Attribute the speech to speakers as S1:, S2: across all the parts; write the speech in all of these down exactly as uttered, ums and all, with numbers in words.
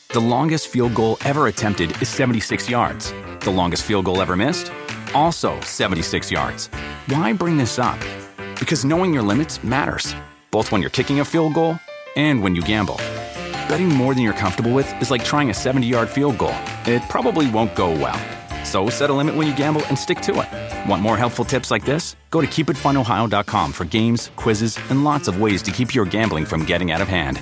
S1: The longest field goal ever attempted is seventy-six yards. The longest field goal ever missed? Also seventy-six yards. Why bring this up? Because knowing your limits matters, both when you're kicking a field goal and when you gamble. Betting more than you're comfortable with is like trying a seventy-yard field goal. It probably won't go well. So set a limit when you gamble and stick to it. Want more helpful tips like this? Go to keep it fun ohio dot com for games, quizzes, and lots of ways to keep your gambling from getting out of hand.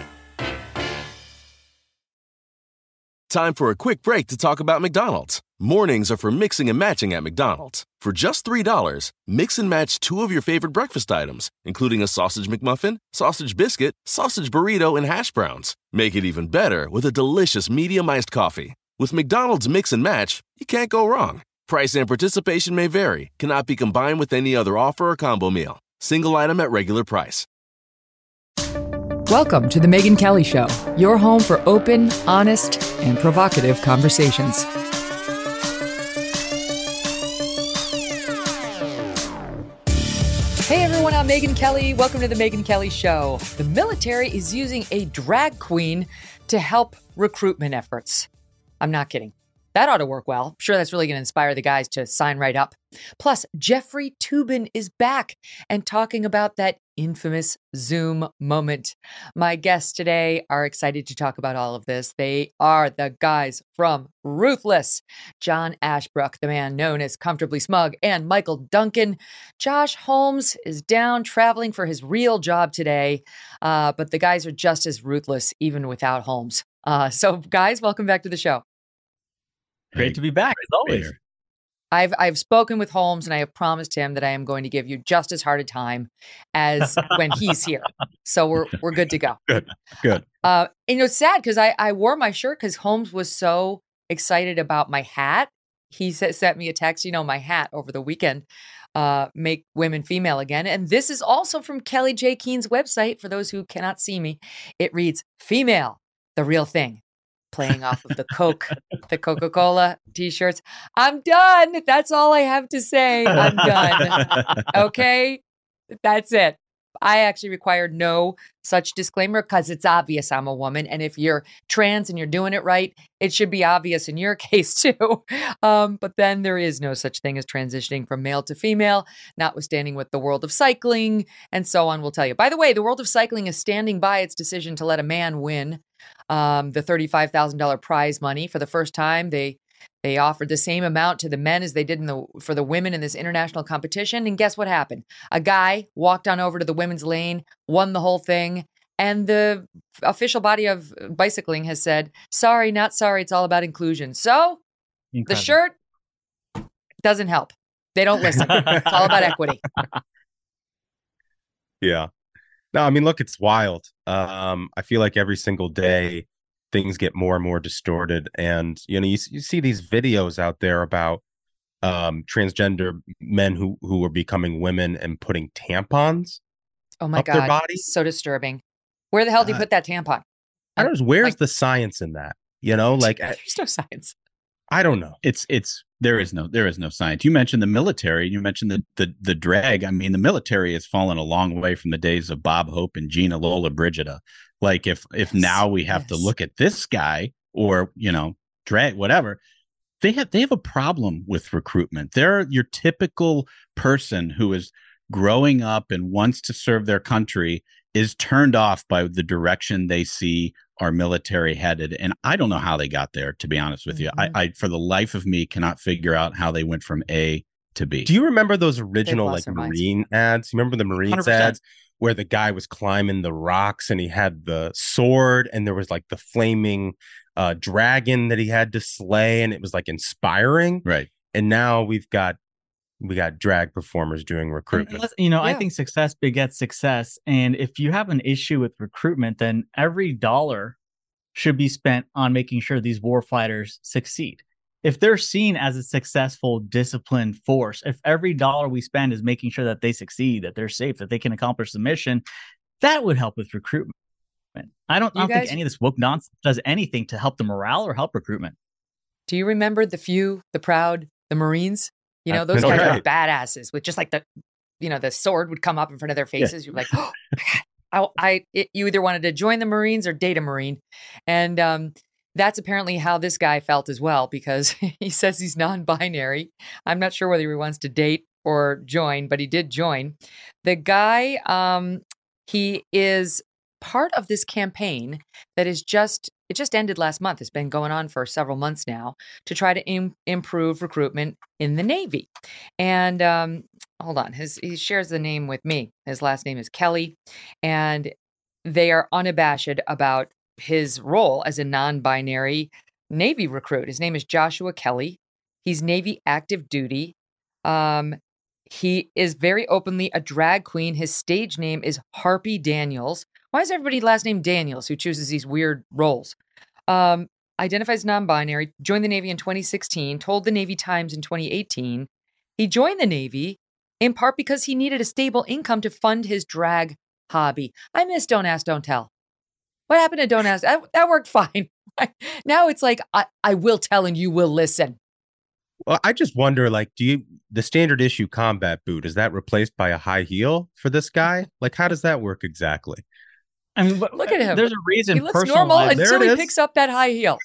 S2: Time for a quick break to talk about McDonald's. Mornings are for mixing and matching at McDonald's. For just three dollars, mix and match two of your favorite breakfast items, including a sausage McMuffin, sausage biscuit, sausage burrito, and hash browns. Make it even better with a delicious medium iced coffee. With McDonald's Mix and Match, you can't go wrong. Price and participation may vary, cannot be combined with any other offer or combo meal. Single item at regular price.
S3: Welcome to The Megyn Kelly Show, your home for open, honest, and provocative conversations. Hey everyone, I'm Megyn Kelly. Welcome to The Megyn Kelly Show. The military is using a drag queen to help recruitment efforts. I'm not kidding. That ought to work well. I'm sure that's really going to inspire the guys to sign right up. Plus, Jeffrey Toobin is back and talking about that infamous Zoom moment. My guests today are excited to talk about all of this. They are the guys from Ruthless. John Ashbrook, the man known as Comfortably Smug, and Michael Duncan. Josh Holmes is down traveling for his real job today, uh, but the guys are just as ruthless even without Holmes. Uh, so, guys, welcome back to the show.
S4: Great to be back, as always.
S3: I've I've spoken with Holmes, and I have promised him that I am going to give you just as hard a time as when he's here. So we're we're good to go.
S4: Good, good.
S3: Uh, and it's sad because I, I wore my shirt because Holmes was so excited about my hat. He sa- sent me a text, you know, my hat over the weekend, uh, make women female again. And this is also from Kelly J. Keen's website. For those who cannot see me, it reads, "Female, the real thing." Playing off of the Coke, the Coca-Cola t-shirts. I'm done. That's all I have to say. I'm done. Okay? That's it. I actually required no such disclaimer because it's obvious I'm a woman. And if you're trans and you're doing it right, it should be obvious in your case too. Um, but then there is no such thing as transitioning from male to female, notwithstanding what the world of cycling and so on will tell you. By the way, the world of cycling is standing by its decision to let a man win um, the thirty-five thousand dollars prize money. For the first time, they They offered the same amount to the men as they did in the for the women in this international competition. And guess what happened? A guy walked on over to the women's lane, won the whole thing. And the official body of bicycling has said, sorry, not sorry. It's all about inclusion. So Incredible. The shirt doesn't help. They don't listen. It's all about equity.
S4: Yeah. No, I mean, look, it's wild. Um, I feel like every single day, things get more and more distorted. And, you know, you, you see these videos out there about um, transgender men who, who are becoming women and putting tampons
S3: oh my
S4: up
S3: God,
S4: their body.
S3: So disturbing. Where the hell did you put that tampon?
S4: I don't know. Where's
S3: like,
S4: the science in that? You know, like
S3: there's no science.
S4: I don't know.
S5: It's it's there is no there is no science. You mentioned the military. You mentioned the the the drag. I mean, the military has fallen a long way from the days of Bob Hope and Gina Lola Brigida. Like if if
S3: yes,
S5: now we have
S3: yes.
S5: to look at this guy or, you know, drag whatever, they have they have a problem with recruitment. They're your typical person who is growing up and wants to serve their country is turned off by the direction they see our military headed. And I don't know how they got there, to be honest with mm-hmm. you. I, I for the life of me cannot figure out how they went from A to B.
S4: Do you remember those original like Marine minds. ads? You remember the Marines one hundred percent ads? Where the guy was climbing the rocks and he had the sword and there was like the flaming uh, dragon that he had to slay and it was like inspiring.
S5: Right.
S4: And now we've got we got drag performers doing recruitment.
S6: You know,
S3: yeah.
S6: I think success begets success. And if you have an issue with recruitment, then every dollar should be spent on making sure these war fighters succeed. If they're seen as a successful, disciplined force, if every dollar we spend is making sure that they succeed, that they're safe, that they can accomplish the mission, that would help with recruitment. I don't, I don't guys, think any of this woke nonsense does anything to help the morale or help recruitment.
S3: Do you remember the few, the proud, the Marines? You know, those guys right. were badasses with just like the, you know, the sword would come up in front of their faces. Yeah. You're like, oh, I, I it, you either wanted to join the Marines or date a Marine. And, um, that's apparently how this guy felt as well, because he says he's non-binary. I'm not sure whether he wants to date or join, but he did join. The guy, um, he is part of this campaign that is just, it just ended last month. It's been going on for several months now to try to Im- improve recruitment in the Navy. And um, hold on, his he shares the name with me. His last name is Kelly, and they are unabashed about his role as a non-binary Navy recruit. His name is Joshua Kelly. He's Navy active duty. Um, he is very openly a drag queen. His stage name is Harpy Daniels. Why is everybody last name Daniels who chooses these weird roles? Um, identifies non-binary, joined the Navy in twenty sixteen, told the Navy Times in twenty eighteen. He joined the Navy in part because he needed a stable income to fund his drag hobby. I miss Don't Ask, Don't Tell. What happened to Don't Ask? That, that worked fine. Now it's like, I, I will tell and you will listen.
S4: Well, I just wonder, like, do you, the standard issue combat boot, is that replaced by a high heel for this guy? Like, how does that work exactly?
S6: I mean,
S3: look at him.
S6: There's a reason.
S3: He looks normal until he picks up that high heel.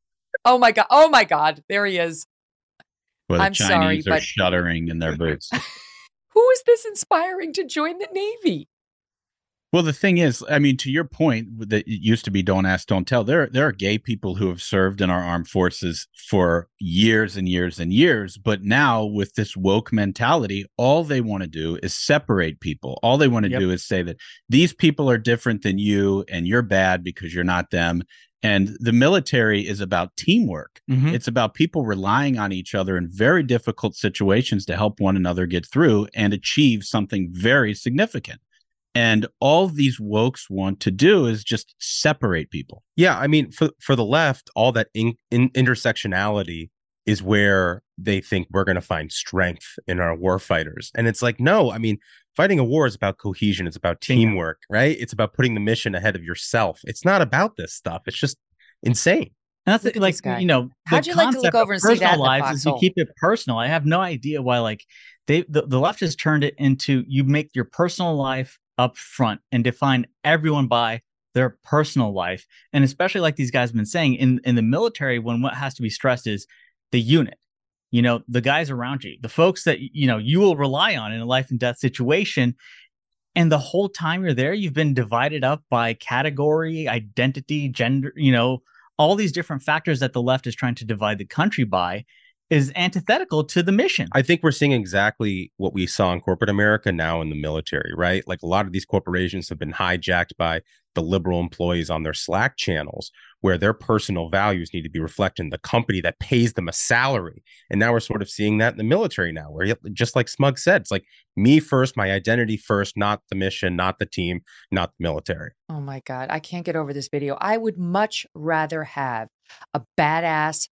S3: Oh my God. Oh my God. There he is.
S5: Well, the
S3: I'm
S5: Chinese
S3: sorry,
S5: are
S3: but
S5: shuddering in their boots.
S3: who is this inspiring to join the Navy?
S5: Well, the thing is, I mean, to your point, that it used to be "Don't Ask, Don't Tell." There, there are gay people who have served in our armed forces for years and years and years. But now, with this woke mentality, all they want to do is separate people. All they want to
S6: Yep.
S5: do is say that these people are different than you, and you're bad because you're not them. And the military is about teamwork.
S6: Mhm.
S5: It's about people relying on each other in very difficult situations to help one another get through and achieve something very significant. And all these wokes want to do is just separate people.
S4: Yeah, I mean, for for the left, all that in, in intersectionality is where they think we're going to find strength in our war fighters. And it's like, no, I mean, fighting a war is about cohesion. It's about teamwork, right? It's about putting the mission ahead of yourself. It's not about this stuff. It's just insane.
S6: And that's
S3: Look at
S6: like,
S3: this guy.
S6: you know,
S3: How'd
S6: the
S3: you like to look
S6: concept of
S3: over and see that
S6: personal
S3: in the
S6: lives is you
S3: foxhole?
S6: keep it personal. I have no idea why, like, they the, the left has turned it into you make your personal life up front and define everyone by their personal life. And especially like these guys have been saying in, in the military, when what has to be stressed is the unit, you know, the guys around you, the folks that, you know, you will rely on in a life and death situation. And the whole time you're there, you've been divided up by category, identity, gender, you know, all these different factors that the left is trying to divide the country by is antithetical to the mission.
S4: I think we're seeing exactly what we saw in corporate America now in the military, right? Like a lot of these corporations have been hijacked by the liberal employees on their Slack channels, where their personal values need to be reflected in the company that pays them a salary. And now we're sort of seeing that in the military now, where just like Smug said, it's like me first, my identity first, not the mission, not the team, not the military.
S3: Oh my God. I can't get over this video. I would much rather have a badass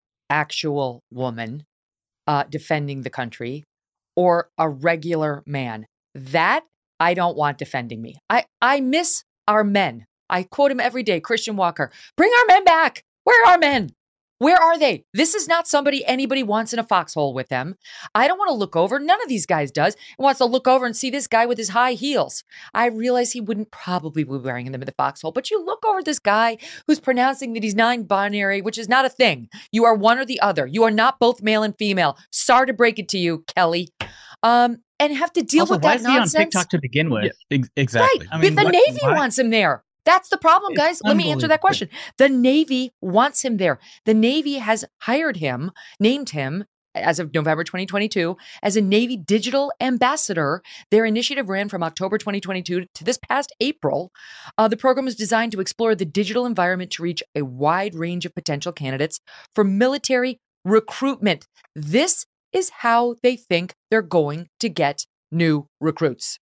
S3: actual woman uh, defending the country or a regular man. That I don't want defending me. I, I miss our men. I quote him every day, Christian Walker. Bring our men back. Where are our men? Where are they? This is not somebody anybody wants in a foxhole with them. I don't want to look over. None of these guys does. He wants to look over and see this guy with his high heels. I realize he wouldn't probably be wearing them in the foxhole, but you look over at this guy who's pronouncing that he's non-binary, which is not a thing. You are one or the other. You are not both male and female. Sorry to break it to you, Kelly. Um, and have to deal
S6: Also,
S3: with
S6: why
S3: that
S6: is he on
S3: nonsense.
S6: TikTok to begin with?
S5: Yeah, ex- exactly.
S3: Right.
S6: I
S3: But
S6: mean,
S3: the
S6: what-
S3: Navy
S6: why-
S3: wants him there. That's the problem,
S6: It's
S3: guys. Let me answer that
S6: unbelievable.
S3: question. The Navy wants him there. The Navy has hired him, named him as of November twenty twenty-two as a Navy digital ambassador. Their initiative ran from October twenty twenty-two to this past April. Uh, the program is designed to explore the digital environment to reach a wide range of potential candidates for military recruitment. This is how they think they're going to get new recruits.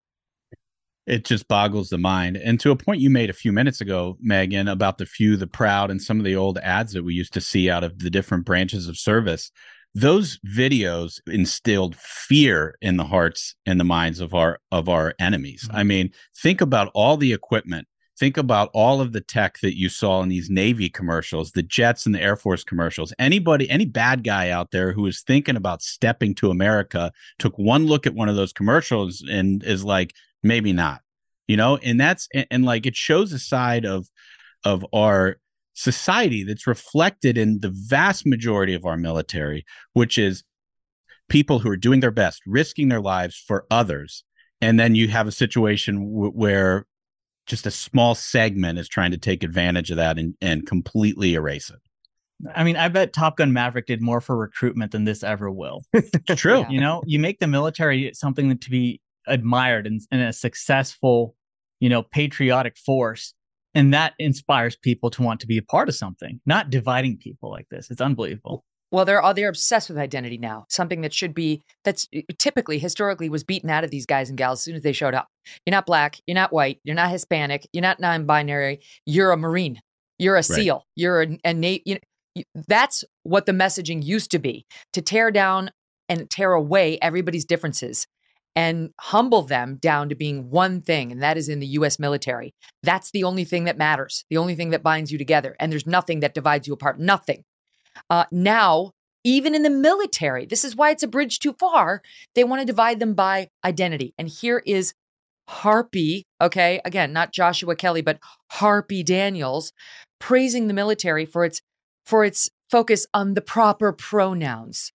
S5: It just boggles the mind. And to a point you made a few minutes ago, Megan, about the few, the proud, and some of the old ads that we used to see out of the different branches of service, those videos instilled fear in the hearts and the minds of our of our enemies. Mm-hmm. I mean, think about all the equipment. Think about all of the tech that you saw in these Navy commercials, the jets and the Air Force commercials. Anybody, any bad guy out there who is thinking about stepping to America took one look at one of those commercials and is like, maybe not, you know, and that's and, and like it shows a side of of our society that's reflected in the vast majority of our military, which is people who are doing their best, risking their lives for others. And then you have a situation w- where just a small segment is trying to take advantage of that and, and completely erase it.
S6: I mean, I bet Top Gun Maverick did more for recruitment than this ever will.
S5: It's true.
S3: Yeah.
S6: You know, you make the military something to be admired and, and a successful, you know, patriotic force. And that inspires people to want to be a part of something, not dividing people like this. It's unbelievable.
S3: Well, they're all, they're obsessed with identity now. Something that should be, that's typically, historically was beaten out of these guys and gals as soon as they showed up. You're not black. You're not white. You're not Hispanic. You're not non-binary. You're a Marine. You're a
S5: Right.
S3: SEAL. You're a, a Navy. You know, you- that's what the messaging used to be, to tear down and tear away everybody's differences and humble them down to being one thing. And that is in the U S military. That's the only thing that matters. The only thing that binds you together. And there's nothing that divides you apart. Nothing. Uh, now, even in the military, this is why it's a bridge too far. They want to divide them by identity. And here is Harpy, okay, again, not Joshua Kelly, but Harpy Daniels, praising the military for its for its focus on the proper pronouns.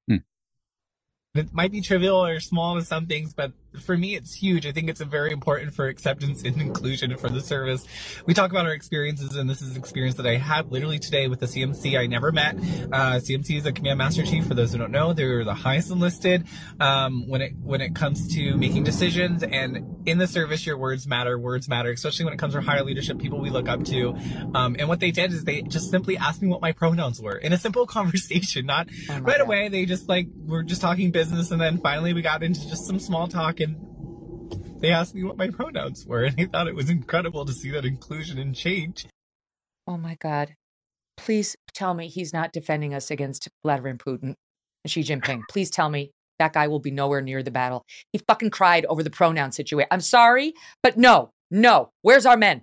S7: It might be trivial or small to some things, but for me, it's huge. I think it's a very important for acceptance and inclusion for the service. We talk about our experiences, and this is an experience that I had literally today with the C M C I never met. Uh, C M C is a Command Master Chief. For those who don't know, they're the highest enlisted um, when it when it comes to making decisions. And in the service, your words matter. Words matter, especially when it comes to higher leadership, people we look up to. Um, and what they did is they just simply asked me what my pronouns were in a simple conversation, not
S3: Oh my
S7: right
S3: God.
S7: away. They just like were just talking business, and then finally we got into just some small talk, and they asked me what my pronouns were, and I thought it was incredible to see that inclusion and change.
S3: Oh my God. Please tell me he's not defending us against Vladimir Putin and Xi Jinping. Please tell me that guy will be nowhere near the battle. He fucking cried over the pronoun situation. I'm sorry, but no, no. Where's our men?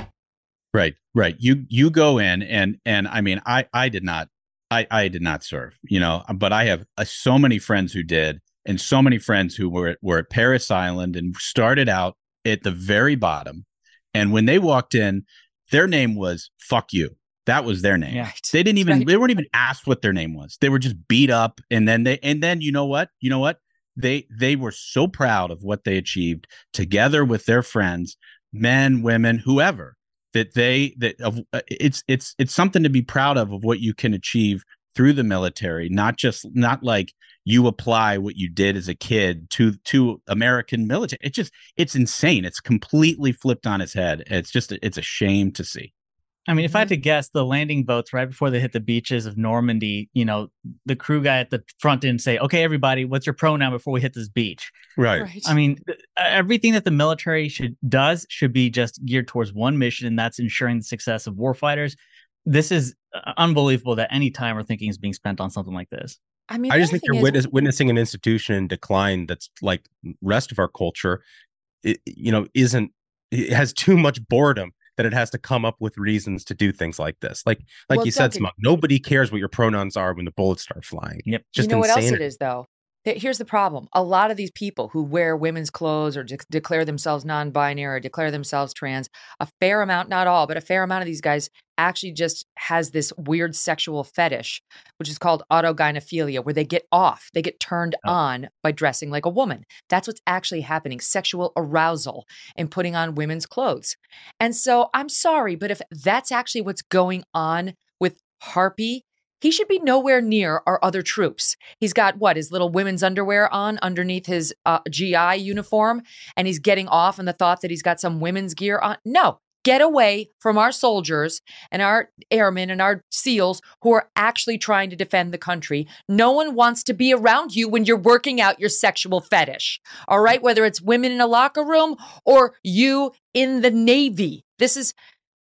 S5: Right, right. You you go in and and I mean, I I did not I I did not serve, you know, but I have uh, so many friends who did, and so many friends who were were at Paris Island and started out at the very bottom, and when they walked in, their name was "fuck you." That was their name.
S6: Yeah.
S5: They didn't even
S3: Right.
S5: they weren't even asked what their name was. They were just beat up, and then they and then you know what you know what they they were so proud of what they achieved together with their friends, men, women, whoever, that they that of uh, it's it's it's something to be proud of of what you can achieve through the military, not just not like you apply what you did as a kid to to American military. It's just it's insane. It's completely flipped on its head. It's just it's a shame to see.
S6: I mean, if I had to guess, the landing boats right before they hit the beaches of Normandy, you know, the crew guy at the front didn't say, "Okay, everybody, what's your pronoun before we hit this beach?"
S5: Right.
S6: I mean, th- everything that the military should does should be just geared towards one mission, and that's ensuring the success of warfighters. This is uh, unbelievable that any time or thinking is being spent on something like this.
S3: I mean,
S4: I
S3: the
S4: just
S3: other
S4: think
S3: thing
S4: you're
S3: is-
S4: witness, witnessing an institution in decline that's like rest of our culture. It, you know, isn't it has too much boredom that it has to come up with reasons to do things like this. Like, like
S3: Well,
S4: you said,
S3: Duncan-
S4: Smug, nobody cares what your pronouns are when the bullets start flying.
S6: Yep.
S4: Just
S3: you know what else it
S4: insanity.
S3: is, though? Th- Here's the problem. A lot of these people who wear women's clothes or de- declare themselves non-binary or declare themselves trans, a fair amount, not all, but a fair amount of these guys actually just has this weird sexual fetish, which is called autogynephilia, where they get off, they get turned
S6: Oh.
S3: on by dressing like a woman. That's what's actually happening, sexual arousal and putting on women's clothes. And so I'm sorry, but if that's actually what's going on with Harpy, he should be nowhere near our other troops. He's got what, his little women's underwear on underneath his uh, G I uniform, and he's getting off on the thought that he's got some women's gear on. No, get away from our soldiers and our airmen and our SEALs who are actually trying to defend the country. No one wants to be around you when you're working out your sexual fetish. All right, whether it's women in a locker room or you in the Navy. This is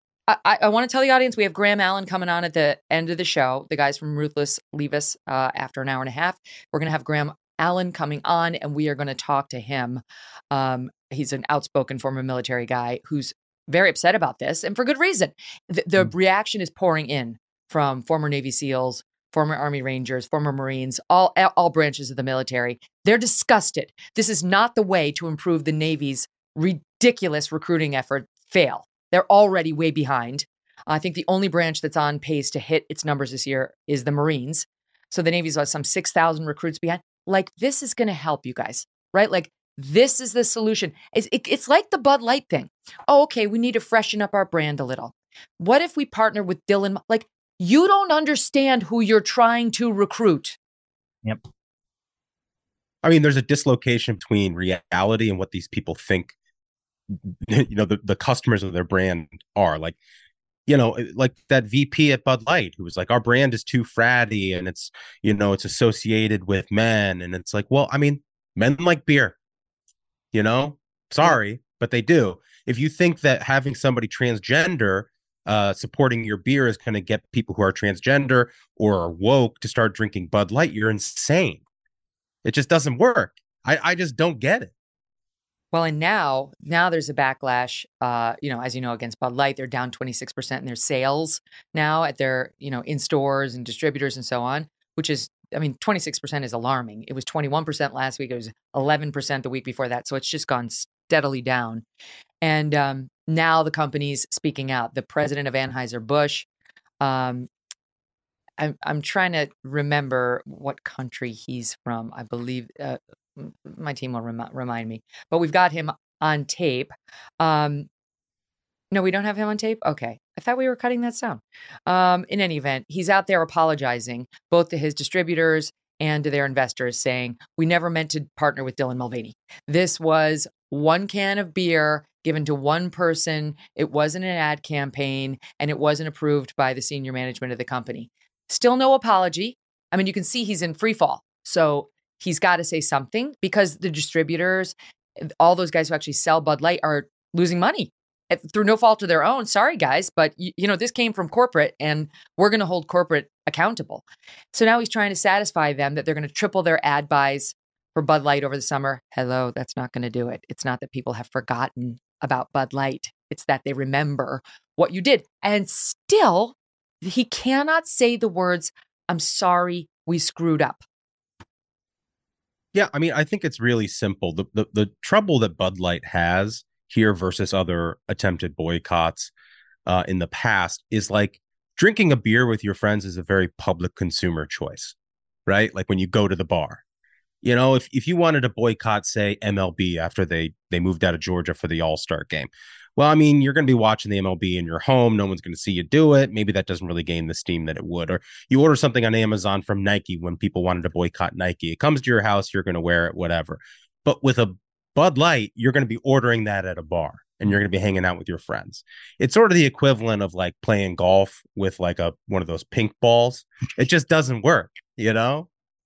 S3: I, I want to tell the audience we have Graham Allen coming on at the end of the show. The guys from Ruthless leave us uh, after an hour and a half. We're going to have Graham Allen coming on, and we are going to talk to him. Um, he's an outspoken former military guy who's very upset about this, and for good reason. The, the
S6: Mm.
S3: reaction is pouring in from former Navy SEALs, former Army Rangers, former Marines, all all branches of the military. They're disgusted. This is not the way to improve the Navy's ridiculous recruiting effort. Fail. They're already way behind. I think the only branch that's on pace to hit its numbers this year is the Marines. So the Navy's got some six thousand recruits behind. Like, this is going to help you guys, right? Like, this is the solution. It's, it, it's like the Bud Light thing. Oh, okay, we need to freshen up our brand a little. What if we partner with Dylan? Like, you don't understand who you're trying to recruit.
S6: Yep.
S4: I mean, there's a dislocation between reality and what these people think, you know, the, the customers of their brand are. Like, you know, like that V P at Bud Light who was like, our brand is too fratty and it's, you know, it's associated with men. And it's like, well, I mean, men like beer, you know, sorry, but they do. If you think that having somebody transgender uh, supporting your beer is going to get people who are transgender or are woke to start drinking Bud Light, you're insane. It just doesn't work. I, I just don't get it.
S3: Well, and now, now there's a backlash, uh, you know, as you know, against Bud Light. They're down twenty-six percent in their sales now at their, you know, in stores and distributors and so on, which is, I mean, twenty-six percent is alarming. It was twenty-one percent last week. It was eleven percent the week before that. So it's just gone steadily down. And um, now the company's speaking out. The president of Anheuser-Busch, um, I'm, I'm trying to remember what country he's from. I believe uh, my team will rem- remind me, but we've got him on tape. Um, no, we don't have him on tape. Okay. I thought we were cutting that sound. Um, in any event, he's out there apologizing both to his distributors and to their investors, saying, we never meant to partner with Dylan Mulvaney. This was one can of beer given to one person. It wasn't an ad campaign, and it wasn't approved by the senior management of the company. Still no apology. I mean, you can see he's in free fall. So he's got to say something, because the distributors, all those guys who actually sell Bud Light, are losing money through no fault of their own. Sorry, guys, but you, you know, this came from corporate, and we're going to hold corporate accountable. So now he's trying to satisfy them that they're going to triple their ad buys for Bud Light over the summer. Hello, that's not going to do it. It's not that people have forgotten about Bud Light. It's that they remember what you did. And still, he cannot say the words, I'm sorry, we screwed up.
S4: Yeah, I mean, I think it's really simple. The, the the trouble that Bud Light has here versus other attempted boycotts uh, in the past is, like, drinking a beer with your friends is a very public consumer choice, right? Like when you go to the bar. You know, if, if you wanted to boycott, say, M L B after they they moved out of Georgia for the All-Star game, well, I mean, you're going to be watching the M L B in your home. No one's going to see you do it. Maybe that doesn't really gain the steam that it would. Or you order something on Amazon from Nike when people wanted to boycott Nike. It comes to your house, you're going to wear it, whatever. But with a Bud Light, you're going to be ordering that at a bar, and you're going to be hanging out with your friends. It's sort of the equivalent of like playing golf with like a one of those pink balls. It just doesn't work, you know?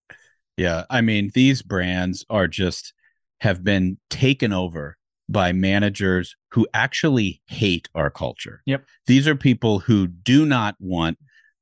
S5: Yeah. I mean, these brands are just have been taken over by managers who actually hate our culture.
S6: Yep.
S5: These are people who do not want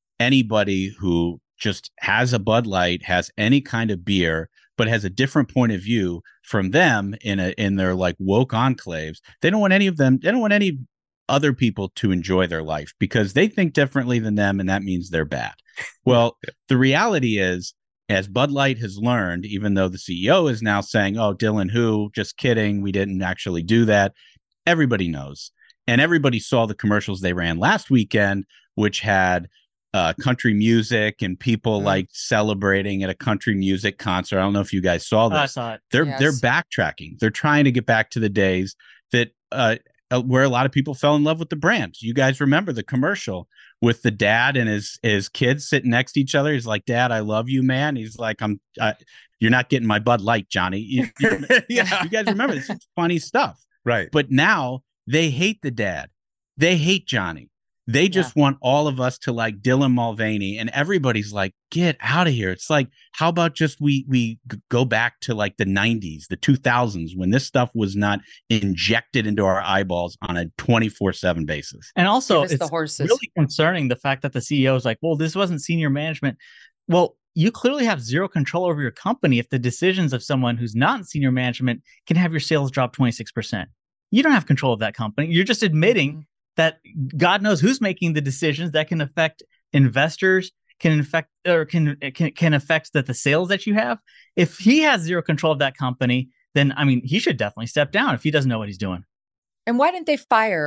S5: anybody who just has a Bud Light, has any kind of beer, but has a different point of view from them in a in their like woke enclaves. They don't want any of them. They don't want any other people to enjoy their life because they think differently than them, and that means they're bad. Well, the reality is, as Bud Light has learned, even though the C E O is now saying, oh, Dylan who, just kidding, we didn't actually do that. Everybody knows. And everybody saw the commercials they ran last weekend, which had uh, country music and people mm. like celebrating at a country music concert. I don't know if you guys saw this.
S6: I saw it.
S5: They're,
S3: yes.
S5: they're backtracking. They're trying to get back to the days that uh, where a lot of people fell in love with the brand. You guys remember the commercial with the dad and his his kids sitting next to each other. He's like, Dad, I love you, man. He's like, I'm uh, you're not getting my Bud Light, Johnny. You, you, yeah. You guys remember this? It's funny stuff.
S4: Right.
S5: But now they hate the dad. They hate Johnny. They just yeah. want all of us to like Dylan Mulvaney, and everybody's like, get out of here. It's like, how about just we we go back to like the nineties, the two thousands, when this stuff was not injected into our eyeballs on a twenty-four seven basis.
S6: And also, it's
S3: the horses.
S6: really concerning the fact that the C E O is like, well, this wasn't senior management. Well, you clearly have zero control over your company if the decisions of someone who's not in senior management can have your sales drop twenty-six percent. You don't have control of that company. You're just admitting mm-hmm. that God knows who's making the decisions that can affect investors, can affect or can can can affect that the sales that you have. If he has zero control of that company, then I mean, he should definitely step down if he doesn't know what he's doing.
S3: And why didn't they fire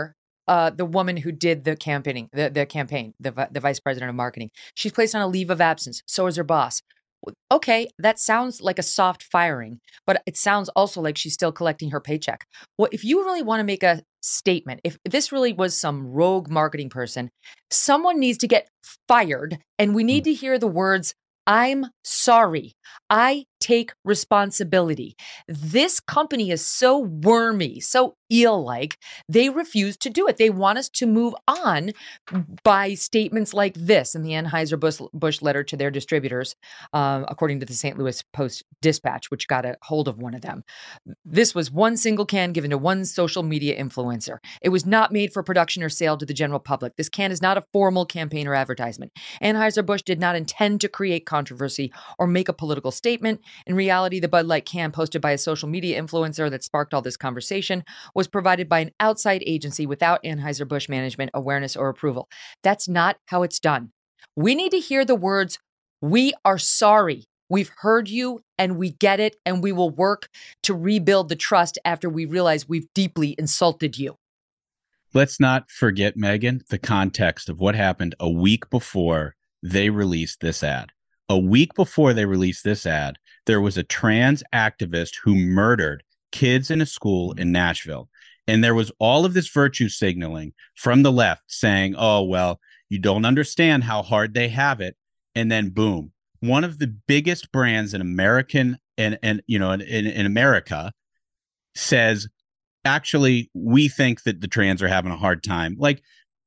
S3: uh, the woman who did the campaigning, the, the campaign, the, vi- the vice president of marketing. She's placed on a leave of absence. So is her boss. Okay, that sounds like a soft firing, but it sounds also like she's still collecting her paycheck. Well, if you really want to make a statement, if this really was some rogue marketing person, someone needs to get fired, and we need to hear the words, "I'm sorry. I take responsibility." This company is so wormy, so eel-like, they refuse to do it. They want us to move on by statements like this in the Anheuser-Busch letter to their distributors, um, according to the Saint Louis Post-Dispatch, which got a hold of one of them. This was one single can given to one social media influencer. It was not made for production or sale to the general public. This can is not a formal campaign or advertisement. Anheuser-Busch did not intend to create controversy or make a political statement. In reality, the Bud Light can posted by a social media influencer that sparked all this conversation was provided by an outside agency without Anheuser-Busch management awareness or approval. That's not how it's done. We need to hear the words, "We are sorry. We've heard you and we get it, and we will work to rebuild the trust after we realize we've deeply insulted you."
S5: Let's not forget, Megan, the context of what happened a week before they released this ad. A week before they released this ad, there was a trans activist who murdered kids in a school in Nashville. And there was all of this virtue signaling from the left saying, oh, well, you don't understand how hard they have it. And then boom, one of the biggest brands in American and, and you know, in, in America says, actually, we think that the trans are having a hard time. Like,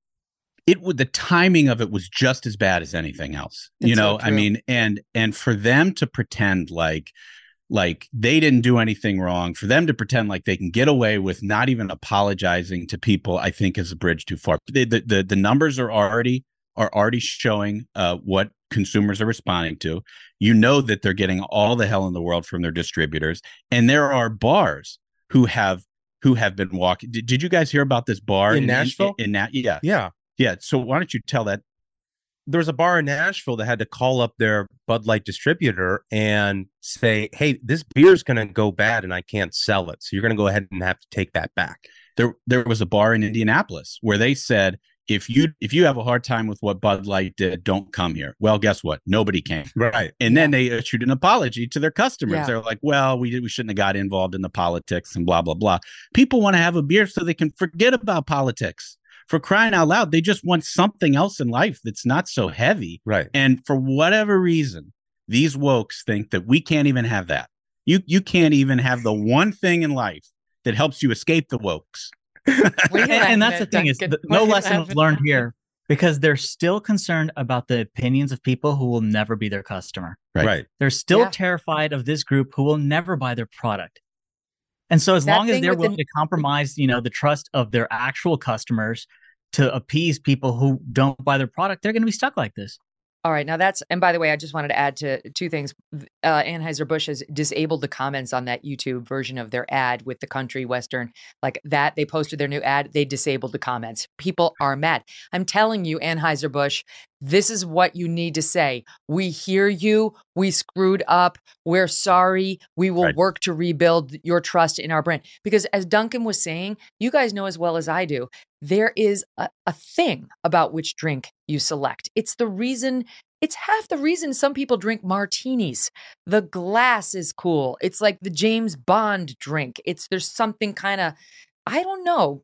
S5: it would, the timing of it was just as bad as anything else.
S3: That's
S5: you know,
S3: so
S5: I
S3: true.
S5: mean, and and for them to pretend like like they didn't do anything wrong, for them to pretend like they can get away with not even apologizing to people, I think is a bridge too far. The the the, the numbers are already are already showing uh, what consumers are responding to. You know that they're getting all the hell in the world from their distributors, and there are bars who have who have been walking. Did, did you guys hear about this bar
S4: In Nashville?
S5: In, in, in that, yeah,
S4: Yeah.
S5: yeah. So why don't you tell that?
S4: There was a bar in Nashville that had to call up their Bud Light distributor and say, hey, this beer's going to go bad and I can't sell it. So you're going to go ahead and have to take that back.
S5: There, there was a bar in Indianapolis where they said, if you if you have a hard time with what Bud Light did, don't come here. Well, guess what? Nobody came.
S4: Right.
S5: And then they issued an apology to their customers.
S3: Yeah.
S5: They're like, well, we did, we shouldn't have got involved in the politics and blah, blah, blah. People want to have a beer so they can forget about politics. For crying out loud, they just want something else in life that's not so heavy.
S4: Right.
S5: And for whatever reason, these wokes think that we can't even have that. You you can't even have the one thing in life that helps you escape the wokes.
S3: What are you
S6: and, and that's
S3: laughing
S6: the
S3: at,
S6: thing is
S3: Duncan?
S6: th- no
S3: What are you
S6: lesson was
S3: laughing
S6: learned
S3: at?
S6: here because they're still concerned about the opinions of people who will never be their customer.
S5: Right.
S4: Right.
S6: They're still
S3: Yeah.
S6: terrified of this group who will never buy their product. And so as
S3: That
S6: long as
S3: thing
S6: they're
S3: with the-
S6: willing to compromise, you know, the trust of their actual customers to appease people who don't buy their product, they're going to be stuck like this.
S3: All right. Now that's, and by the way, I just wanted to add to two things. Uh, Anheuser-Busch has disabled the comments on that YouTube version of their ad with the country Western. Like that, they posted their new ad. They disabled the comments. People are mad. I'm telling you, Anheuser-Busch, this is what you need to say. We hear you. We screwed up. We're sorry. We will
S5: Right.
S3: work to rebuild your trust in our brand. Because as Duncan was saying, you guys know as well as I do, there is a, a thing about which drink you select. It's the reason, it's half the reason some people drink martinis. The glass is cool. It's like the James Bond drink. It's, there's something kind of, I don't know,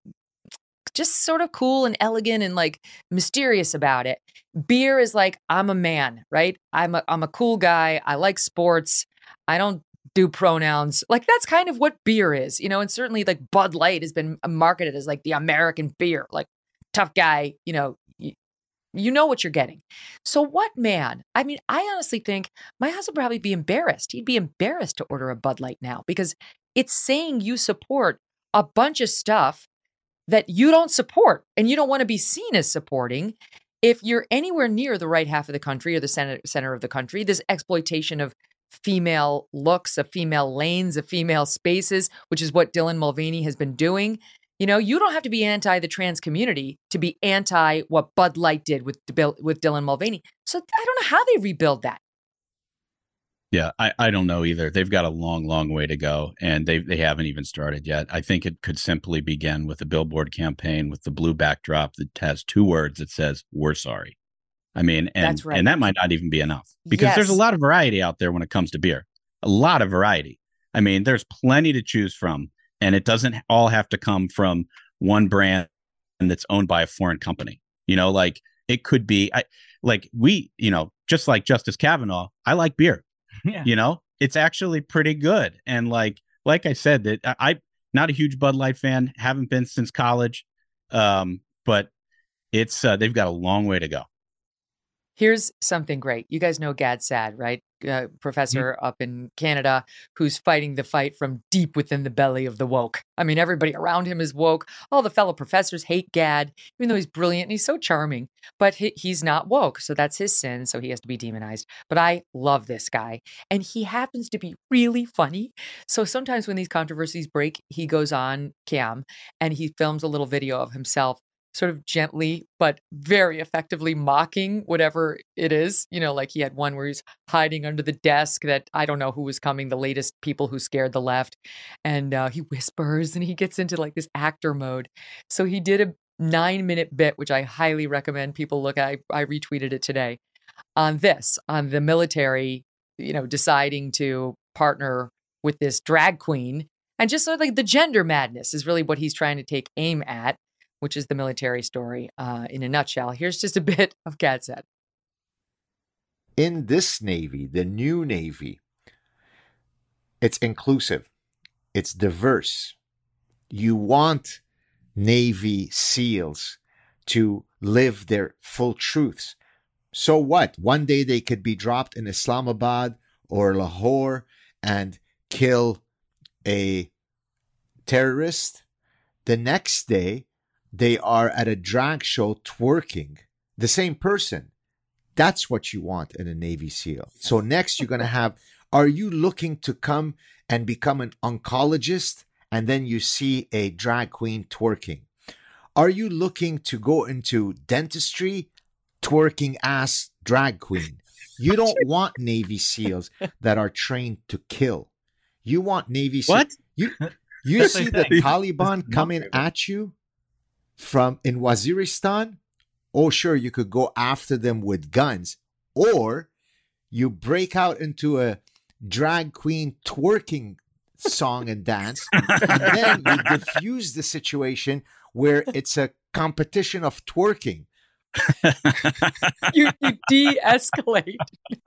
S3: just sort of cool and elegant and like mysterious about it. Beer is like, I'm a man, right? I'm a, I'm a cool guy. I like sports. I don't do pronouns. Like that's kind of what beer is, you know, and certainly like Bud Light has been marketed as like the American beer, like tough guy, you know, you, you know what you're getting. So what man, I mean, I honestly think my husband would probably be embarrassed. He'd be embarrassed to order a Bud Light now because it's saying you support a bunch of stuff that you don't support and you don't want to be seen as supporting. If you're anywhere near the right half of the country or the center, center of the country, this exploitation of female looks, of female lanes, of female spaces, which is what Dylan Mulvaney has been doing. You know, you don't have to be anti the trans community to be anti what Bud Light did with with Dylan Mulvaney. So I don't know how they rebuild that.
S5: Yeah, I, I don't know either. They've got a long, long way to go, and they they haven't even started yet. I think it could simply begin with a billboard campaign with the blue backdrop that has two words that says "We're sorry." I mean, and
S3: That's right.
S5: and that might not even be enough, because there's a
S3: Yes.
S5: lot of variety out there when it comes to beer. A lot of variety. I mean, there's plenty to choose from, and it doesn't all have to come from one brand that's owned by a foreign company. You know, like it could be, I like we, you know, just like Justice Kavanaugh, I like beer.
S6: Yeah.
S5: You know, it's actually pretty good. And like, like I said, that I, I'm not a huge Bud Light fan, haven't been since college. Um, but it's, uh, they've got a long way to go.
S3: Here's something great. You guys know Gad Sad, right? Uh, professor mm-hmm. up in Canada who's fighting the fight from deep within the belly of the woke. I mean, everybody around him is woke. All the fellow professors hate Gad, even though he's brilliant and he's so charming, but he, he's not woke. So that's his sin. So he has to be demonized. But I love this guy. And he happens to be really funny. So sometimes when these controversies break, he goes on cam and he films a little video of himself sort of gently, but very effectively mocking whatever it is. You know, like he had one where he's hiding under the desk that I don't know who was coming, the latest people who scared the left. And uh, he whispers and he gets into like this actor mode. So he did a nine minute bit, which I highly recommend people look at. I, I retweeted it today on this, on the military, you know, deciding to partner with this drag queen. And just sort of like the gender madness is really what he's trying to take aim at, which is the military story uh, in a nutshell. Here's just a bit of Gad Sad.
S8: In this Navy, the new Navy, it's inclusive. It's diverse. You want Navy SEALs to live their full truths. So what? One day they could be dropped in Islamabad or Lahore and kill a terrorist. The next day, they are at a drag show twerking. The same person. That's what you want in a Navy SEAL. So next you're going to have, are you looking to come and become an oncologist and then you see a drag queen twerking? Are you looking to go into dentistry, twerking ass drag queen? You don't want Navy SEALs that are trained to kill. You want Navy SEALs.
S5: What?
S8: You, you see the Taliban coming at you from in Waziristan? Oh, sure, you could go after them with guns. Or you break out into a drag queen twerking song and dance, and then you diffuse the situation where it's a competition of twerking.
S3: you, you de-escalate.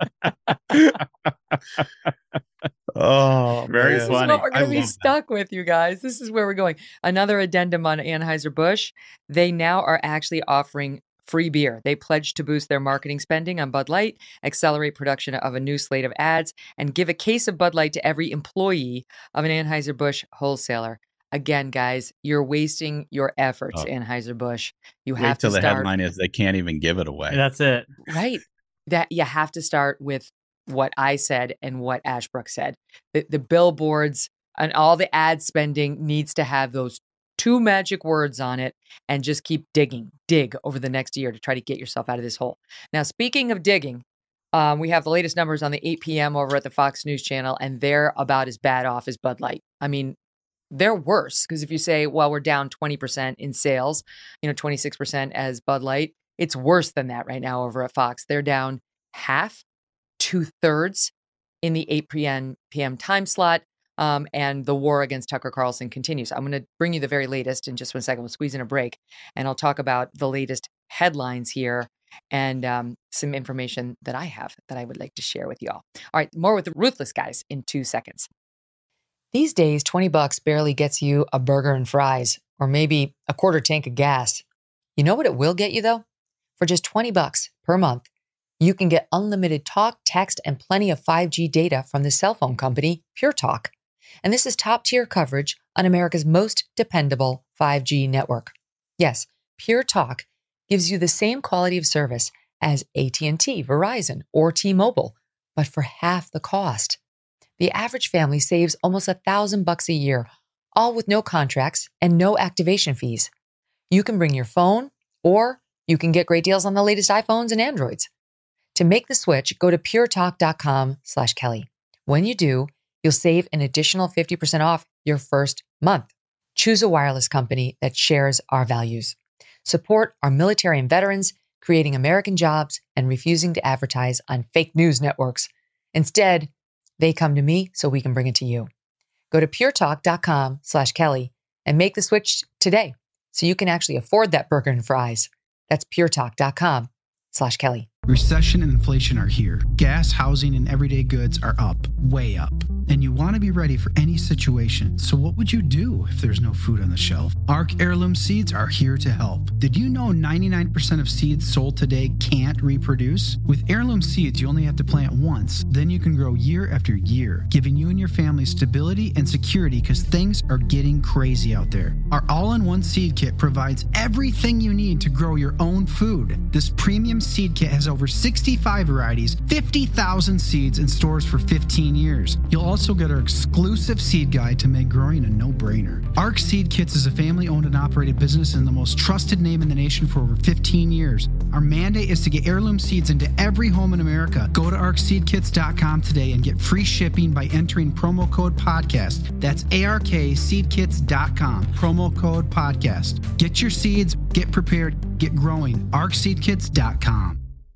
S5: Oh, very
S3: this
S5: funny.
S3: This is what we're going to be
S5: that.
S3: stuck with, you guys. This is where we're going. Another addendum on Anheuser-Busch. They now are actually offering free beer. They pledged to boost their marketing spending on Bud Light, accelerate production of a new slate of ads, and give a case of Bud Light to every employee of an Anheuser-Busch wholesaler. Again, guys, you're wasting your efforts, oh. Anheuser-Busch. You
S5: Wait
S3: have
S5: till
S3: to
S5: the
S3: start.
S5: headline is they can't even give it away.
S6: That's it.
S3: Right. That you have to start with what I said and what Ashbrook said. The, the billboards and all the ad spending needs to have those two magic words on it and just keep digging, dig over the next year to try to get yourself out of this hole. Now, speaking of digging, um, we have the latest numbers on the eight p.m. over at the Fox News channel, and they're about as bad off as Bud Light. I mean, they're worse because if you say, well, we're down twenty percent in sales, you know, twenty-six percent as Bud Light, it's worse than that right now over at Fox. They're down half, two thirds in the eight p.m. time slot. Um, and the war against Tucker Carlson continues. I'm going to bring you the very latest in just one second. We'll squeeze in a break and I'll talk about the latest headlines here and um, some information that I have that I would like to share with you all. All right, more with the Ruthless Guys in two seconds. These days, twenty bucks barely gets you a burger and fries or maybe a quarter tank of gas. You know what it will get you though? For just twenty bucks per month, you can get unlimited talk, text, and plenty of five G data from the cell phone company Pure Talk. And this is top-tier coverage on America's most dependable five G network. Yes, Pure Talk gives you the same quality of service as A T and T, Verizon, or T-Mobile, but for half the cost. The average family saves almost a thousand bucks a year, all with no contracts and no activation fees. You can bring your phone, or you can get great deals on the latest iPhones and Androids. To make the switch, go to puretalk.com slash Kelly. When you do, you'll save an additional fifty percent off your first month. Choose a wireless company that shares our values. Support our military and veterans, creating American jobs and refusing to advertise on fake news networks. Instead, they come to me so we can bring it to you. Go to puretalk.com slash Kelly and make the switch today so you can actually afford that burger and fries. That's puretalk.com slash Kelly.
S9: Recession and inflation are here. Gas, housing, and everyday goods are up, way up. And you want to be ready for any situation. So what would you do if there's no food on the shelf? Arc Heirloom Seeds are here to help. Did you know ninety-nine percent of seeds sold today can't reproduce? With Heirloom Seeds, you only have to plant once. Then you can grow year after year, giving you and your family stability and security because things are getting crazy out there. Our all-in-one seed kit provides everything you need to grow your own food. This premium seed kit has over sixty-five varieties, fifty thousand seeds, and stores for fifteen years. You'll also get our exclusive seed guide to make growing a no-brainer. Arc Seed Kits is a family-owned and operated business and the most trusted name in the nation for over fifteen years. Our mandate is to get heirloom seeds into every home in America. Go to arc seed kits dot com today and get free shipping by entering promo code podcast. That's A R K seed kits dot com, promo code podcast. Get your seeds, get prepared, get growing. arc seed kits dot com.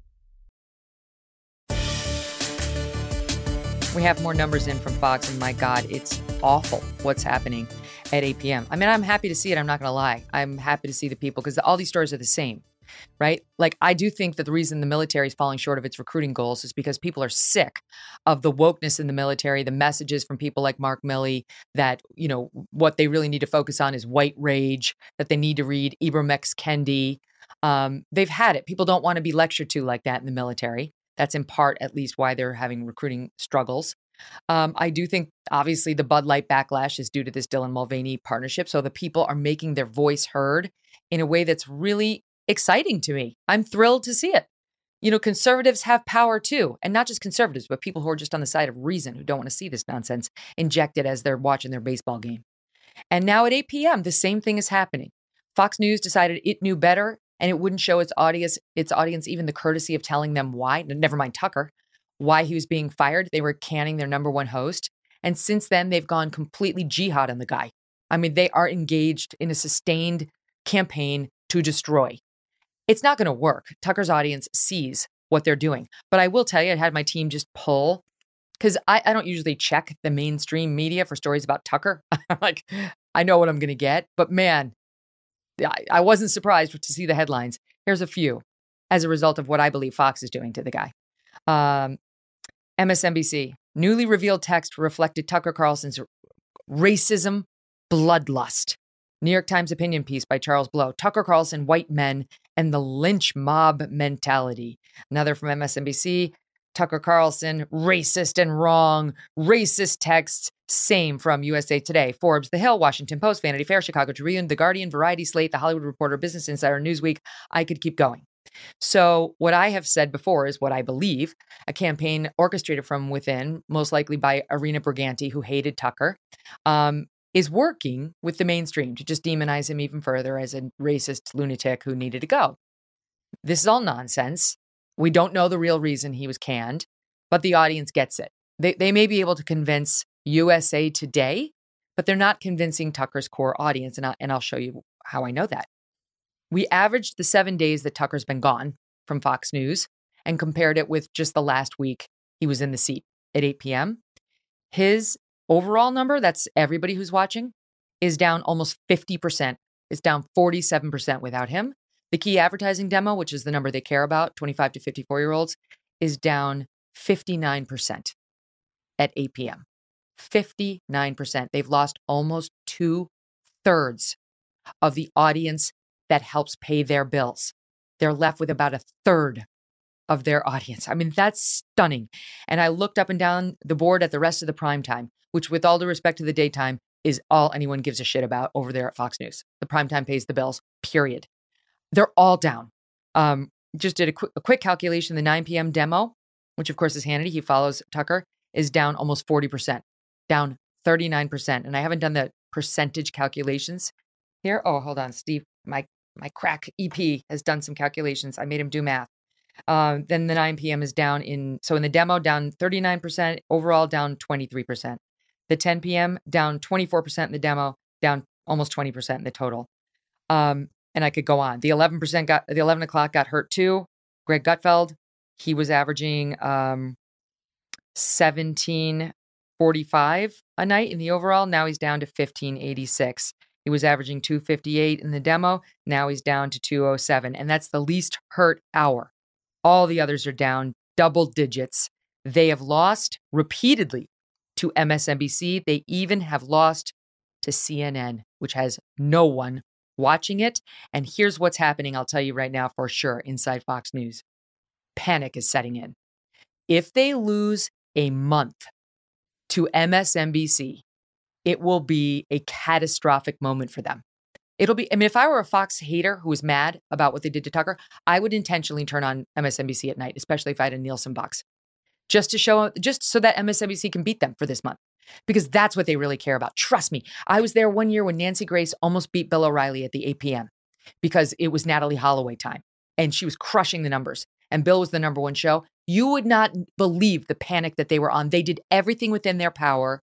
S3: We have more numbers in from Fox, and my God, it's awful what's happening at eight p.m. I mean, I'm happy to see it. I'm not going to lie. I'm happy to see the people because all these stories are the same, right? Like, I do think that the reason the military is falling short of its recruiting goals is because people are sick of the wokeness in the military, the messages from people like Mark Milley that, you know, what they really need to focus on is white rage, that they need to read Ibram X. Kendi. Um, they've had it. People don't want to be lectured to like that in the military. That's in part, at least, why they're having recruiting struggles. Um, I do think, obviously, the Bud Light backlash is due to this Dylan Mulvaney partnership. So the people are making their voice heard in a way that's really exciting to me. I'm thrilled to see it. You know, conservatives have power too. And not just conservatives, but people who are just on the side of reason, who don't want to see this nonsense injected as they're watching their baseball game. And now at eight p.m., the same thing is happening. Fox News decided it knew better, and it wouldn't show its audience, its audience even the courtesy of telling them why, never mind Tucker, why he was being fired. They were canning their number one host. And since then, they've gone completely jihad on the guy. I mean, they are engaged in a sustained campaign to destroy. It's not going to work. Tucker's audience sees what they're doing. But I will tell you, I had my team just pull, because I, I don't usually check the mainstream media for stories about Tucker. I'm like, I know what I'm going to get. But man, I, I wasn't surprised to see the headlines. Here's a few as a result of what I believe Fox is doing to the guy. Um, M S N B C, newly revealed text reflected Tucker Carlson's racism bloodlust. New York Times opinion piece by Charles Blow, Tucker Carlson, white men, and the lynch mob mentality. Another from M S N B C, Tucker Carlson, racist and wrong, racist texts. Same from U S A Today, Forbes, The Hill, Washington Post, Vanity Fair, Chicago Tribune, The Guardian, Variety, Slate, The Hollywood Reporter, Business Insider, Newsweek. I could keep going. So what I have said before is what I believe, a campaign orchestrated from within, most likely by Irina Briganti, who hated Tucker, um, is working with the mainstream to just demonize him even further as a racist lunatic who needed to go. This is all nonsense. We don't know the real reason he was canned, but the audience gets it. They, they may be able to convince U S A Today, but they're not convincing Tucker's core audience, and, I, and I'll show you how I know that. We averaged the seven days that Tucker's been gone from Fox News and compared it with just the last week he was in the seat at eight p.m. His overall number, that's everybody who's watching, is down almost fifty percent. It's down forty-seven percent without him. The key advertising demo, which is the number they care about, twenty-five to fifty-four-year-olds, is down fifty-nine percent at eight p.m. fifty-nine percent. They've lost almost two-thirds of the audience that helps pay their bills. They're left with about a third of their audience. I mean, that's stunning. And I looked up and down the board at the rest of the prime time, which, with all due respect to the daytime, is all anyone gives a shit about over there at Fox News. The prime time pays the bills, period. They're all down. Um, just did a, qu- a quick calculation. The nine p.m. demo, which of course is Hannity, he follows Tucker, is down almost forty percent, down thirty-nine percent. And I haven't done the percentage calculations here. Oh, hold on, Steve. My my crack E P has done some calculations. I made him do math. Um, then the nine p.m. is down in, so in the demo, down thirty-nine percent, overall down twenty-three percent. The ten p.m. down twenty-four percent in the demo, down almost twenty percent in the total. Um, and I could go on. The eleven percent got, the eleven o'clock got hurt too. Greg Gutfeld, he was averaging um, seventeen forty-five a night in the overall. Now he's down to fifteen eighty-six. He was averaging two fifty-eight in the demo. Now he's down to two oh seven. And that's the least hurt hour. All the others are down double digits. They have lost repeatedly to M S N B C. They even have lost to C N N, which has no one watching it. And here's what's happening. I'll tell you right now for sure inside Fox News. Panic is setting in. If they lose a month to M S N B C, it will be a catastrophic moment for them. It'll be, I mean, if I were a Fox hater who was mad about what they did to Tucker, I would intentionally turn on M S N B C at night, especially if I had a Nielsen box, just to show, just so that M S N B C can beat them for this month, because that's what they really care about. Trust me. I was there one year when Nancy Grace almost beat Bill O'Reilly at the eight p.m. because it was Natalie Holloway time and she was crushing the numbers and Bill was the number one show. You would not believe the panic that they were on. They did everything within their power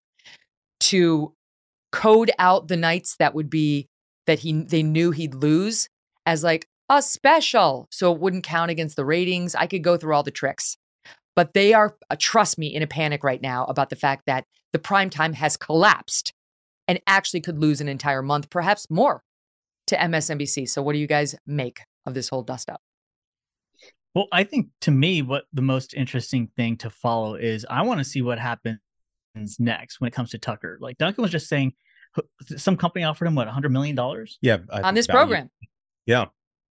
S3: to code out the nights that would be that he they knew he'd lose as like a special, so it wouldn't count against the ratings. I could go through all the tricks, but they are, uh, trust me, in a panic right now about the fact that the prime time has collapsed and actually could lose an entire month, perhaps more, to M S N B C. So what do you guys make of this whole dust up?
S6: Well, I think to me, what the most interesting thing to follow is I want to see what happens next when it comes to Tucker. Like Duncan was just saying, some company offered him what, one hundred million dollars?
S4: Yeah,
S3: I on this value. program.
S4: Yeah,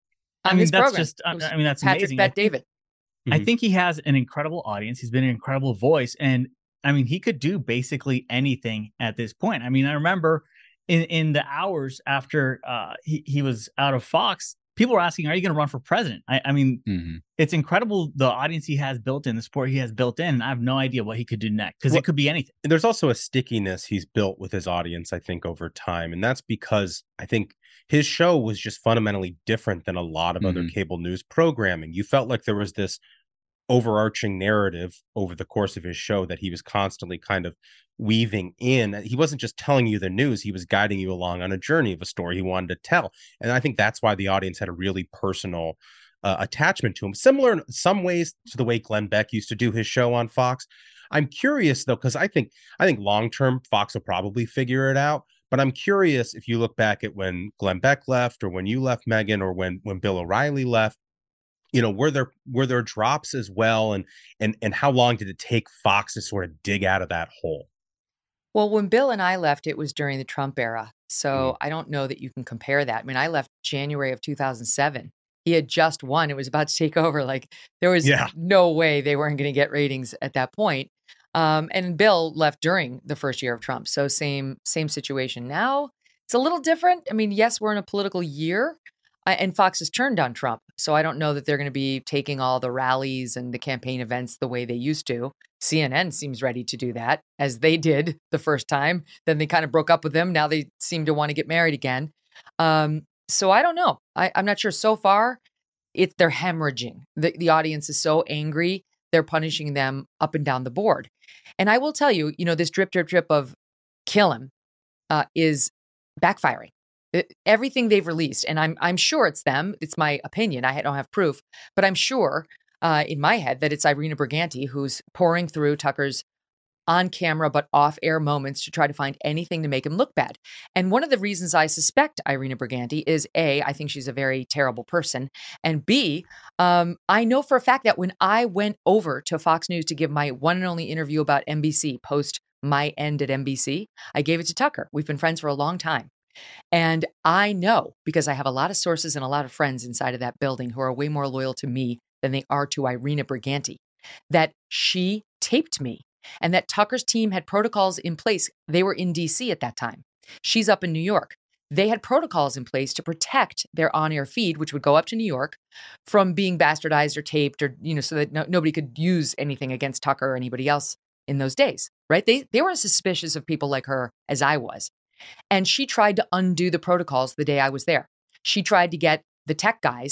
S6: I
S3: on
S6: mean
S3: this
S6: that's
S3: program.
S6: just. I mean that's
S3: Patrick
S6: amazing.
S3: Bet David.
S6: I think, I think he has an incredible audience. He's been an incredible voice, and I mean he could do basically anything at this point. I mean I remember in in the hours after uh, he he was out of Fox, people were asking, "Are you going to run for president?" I, I mean, mm-hmm. It's incredible the audience he has built in, the support he has built in. And I have no idea what he could do next because well, it could be anything.
S4: There's also a stickiness he's built with his audience, I think, over time. And that's because I think his show was just fundamentally different than a lot of mm-hmm. other cable news programming. You felt like there was this overarching narrative over the course of his show that he was constantly kind of weaving in. He wasn't just telling you the news, he was guiding you along on a journey of a story he wanted to tell. And I think that's why the audience had a really personal uh, attachment to him, similar in some ways to the way Glenn Beck used to do his show on Fox. I'm curious though, because I think I think long-term Fox will probably figure it out. But I'm curious if you look back at when Glenn Beck left, or when you left, Megan, or when when Bill O'Reilly left, you know, were there were there drops as well, and and and how long did it take Fox to sort of dig out of that hole?
S3: Well, when Bill and I left, it was during the Trump era, so mm. I don't know that you can compare that. I mean, I left January of two thousand seven. He had just won; it was about to take over. Like there was yeah. no way they weren't going to get ratings at that point. Um, and Bill left during the first year of Trump, so same same situation. Now it's a little different. I mean, yes, we're in a political year. And Fox has turned on Trump. So I don't know that they're going to be taking all the rallies and the campaign events the way they used to. C N N seems ready to do that, as they did the first time. Then they kind of broke up with him. Now they seem to want to get married again. Um, so I don't know. I, I'm not sure. So far, it's they're hemorrhaging. The, the audience is so angry. They're punishing them up and down the board. And I will tell you, you know, this drip, drip, drip of kill him uh, is backfiring. Everything they've released, and I'm I'm sure it's them. It's my opinion. I don't have proof, but I'm sure uh, in my head that it's Irina Briganti who's pouring through Tucker's on-camera but off-air moments to try to find anything to make him look bad. And one of the reasons I suspect Irina Briganti is A, I think she's a very terrible person, and B, um, I know for a fact that when I went over to Fox News to give my one and only interview about N B C post my end at N B C, I gave it to Tucker. We've been friends for a long time. And I know, because I have a lot of sources and a lot of friends inside of that building who are way more loyal to me than they are to Irina Briganti, that she taped me and that Tucker's team had protocols in place. They were in D C at that time. She's up in New York. They had protocols in place to protect their on-air feed, which would go up to New York, from being bastardized or taped, or, you know, so that no, nobody could use anything against Tucker or anybody else in those days, right? They, they were as suspicious of people like her as I was. And she tried to undo the protocols the day I was there. She tried to get the tech guys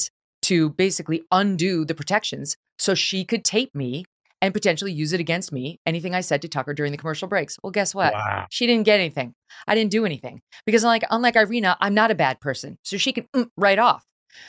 S3: to basically undo the protections so she could tape me and potentially use it against me, anything I said to Tucker during the commercial breaks. Well, guess what?
S4: Wow.
S3: She didn't get anything. I didn't do anything because unlike, unlike Irina, I'm not a bad person. So she can mm, right off.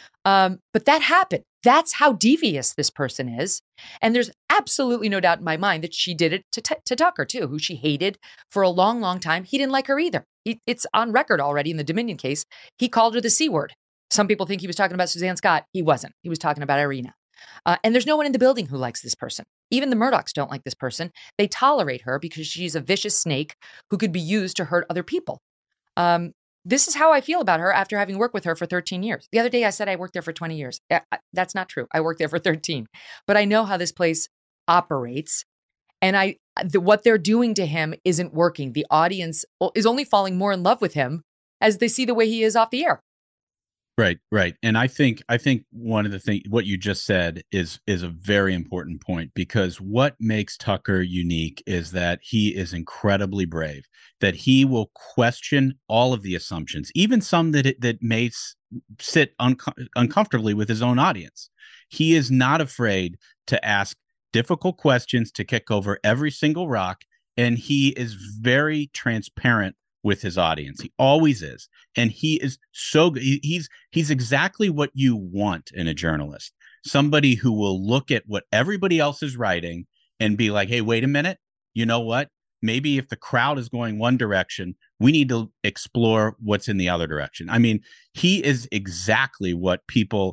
S3: Um, but that happened. That's how devious this person is. And there's absolutely no doubt in my mind that she did it to, t- to Tucker too, who she hated for a long, long time. He didn't like her either. He, it's on record already in the Dominion case. He called her the C word. Some people think he was talking about Suzanne Scott. He wasn't. He was talking about Irina. Uh, and there's no one in the building who likes this person. Even the Murdochs don't like this person. They tolerate her because she's a vicious snake who could be used to hurt other people. Um, this is how I feel about her after having worked with her for thirteen years. The other day I said I worked there for twenty years. That's not true. I worked there for thirteen. But I know how this place operates. And I, the, what they're doing to him isn't working. The audience is only falling more in love with him as they see the way he is off the air.
S5: Right, right. And I think I think one of the things what you just said is is a very important point, because what makes Tucker unique is that he is incredibly brave, that he will question all of the assumptions, even some that it, that may s- sit un- uncomfortably with his own audience. He is not afraid to ask difficult questions, to kick over every single rock, and he is very transparent with his audience. He always is. And he is so good. He, he's he's exactly what you want in a journalist. Somebody who will look at what everybody else is writing and be like, hey, wait a minute. You know what? Maybe if the crowd is going one direction, we need to explore what's in the other direction. I mean, he is exactly what people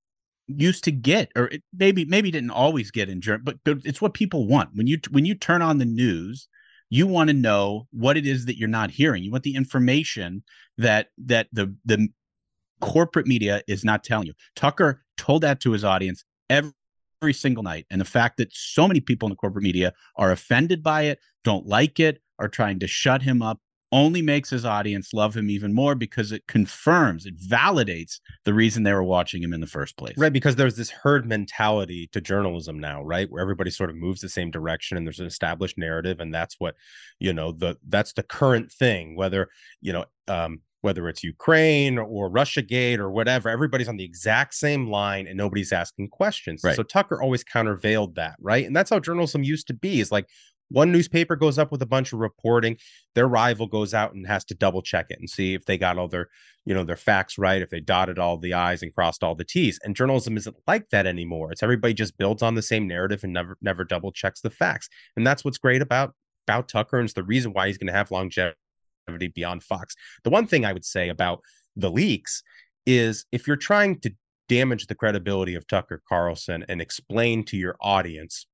S5: used to get, or it maybe maybe didn't always get in journal, but, but it's what people want. When you when you turn on the news, you want to know what it is that you're not hearing. You want the information that that the the corporate media is not telling you. Tucker told that to his audience every, every single night. And the fact that so many people in the corporate media are offended by it, don't like it, are trying to shut him up, only makes his audience love him even more, because it confirms, it validates the reason they were watching him in the first place.
S4: Right, because there's this herd mentality to journalism now, right, where everybody sort of moves the same direction and there's an established narrative, and that's what, you know, the that's the current thing, whether, you know, um, whether it's Ukraine or Russiagate or whatever, everybody's on the exact same line and nobody's asking questions.
S5: Right.
S4: So Tucker always countervailed that, right? And that's how journalism used to be, is like, one newspaper goes up with a bunch of reporting, their rival goes out and has to double check it and see if they got all their, you know, their facts right, if they dotted all the I's and crossed all the T's. And journalism isn't like that anymore. It's everybody just builds on the same narrative and never, never double checks the facts. And that's what's great about, about Tucker, and it's the reason why he's going to have longevity beyond Fox. The one thing I would say about the leaks is, if you're trying to damage the credibility of Tucker Carlson and explain to your audience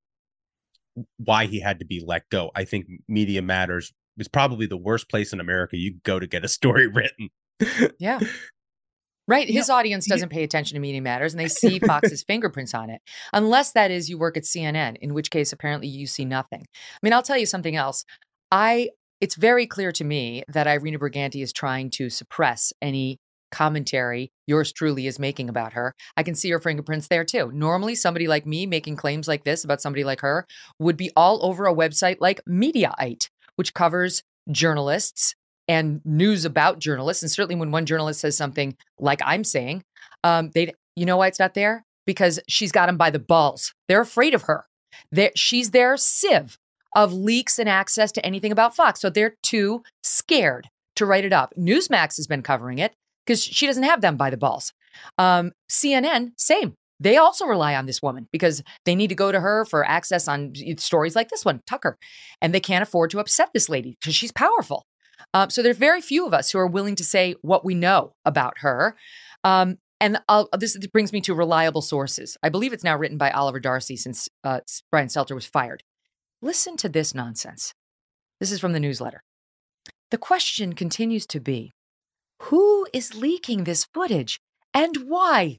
S4: why he had to be let go, I think Media Matters is probably the worst place in America you go to get a story written.
S3: Yeah. Right. His yeah. audience doesn't pay attention to Media Matters, and they see Fox's fingerprints on it. Unless that is you work at C N N, in which case apparently you see nothing. I mean, I'll tell you something else. I it's very clear to me that Irina Briganti is trying to suppress any commentary yours truly is making about her. I can see her fingerprints there too. Normally, somebody like me making claims like this about somebody like her would be all over a website like Mediaite, which covers journalists and news about journalists. And certainly when one journalist says something like I'm saying, um, they, you know why it's not there? Because she's got them by the balls. They're afraid of her. They're, she's their sieve of leaks and access to anything about Fox. So they're too scared to write it up. Newsmax has been covering it because she doesn't have them by the balls. Um, C N N, same. They also rely on this woman because they need to go to her for access on stories like this one, Tucker. And they can't afford to upset this lady because she's powerful. Um, so there's very few of us who are willing to say what we know about her. Um, and I'll, this brings me to reliable sources. I believe it's now written by Oliver Darcy since uh, Brian Stelter was fired. Listen to this nonsense. This is from the newsletter. The question continues to be, who is leaking this footage and why?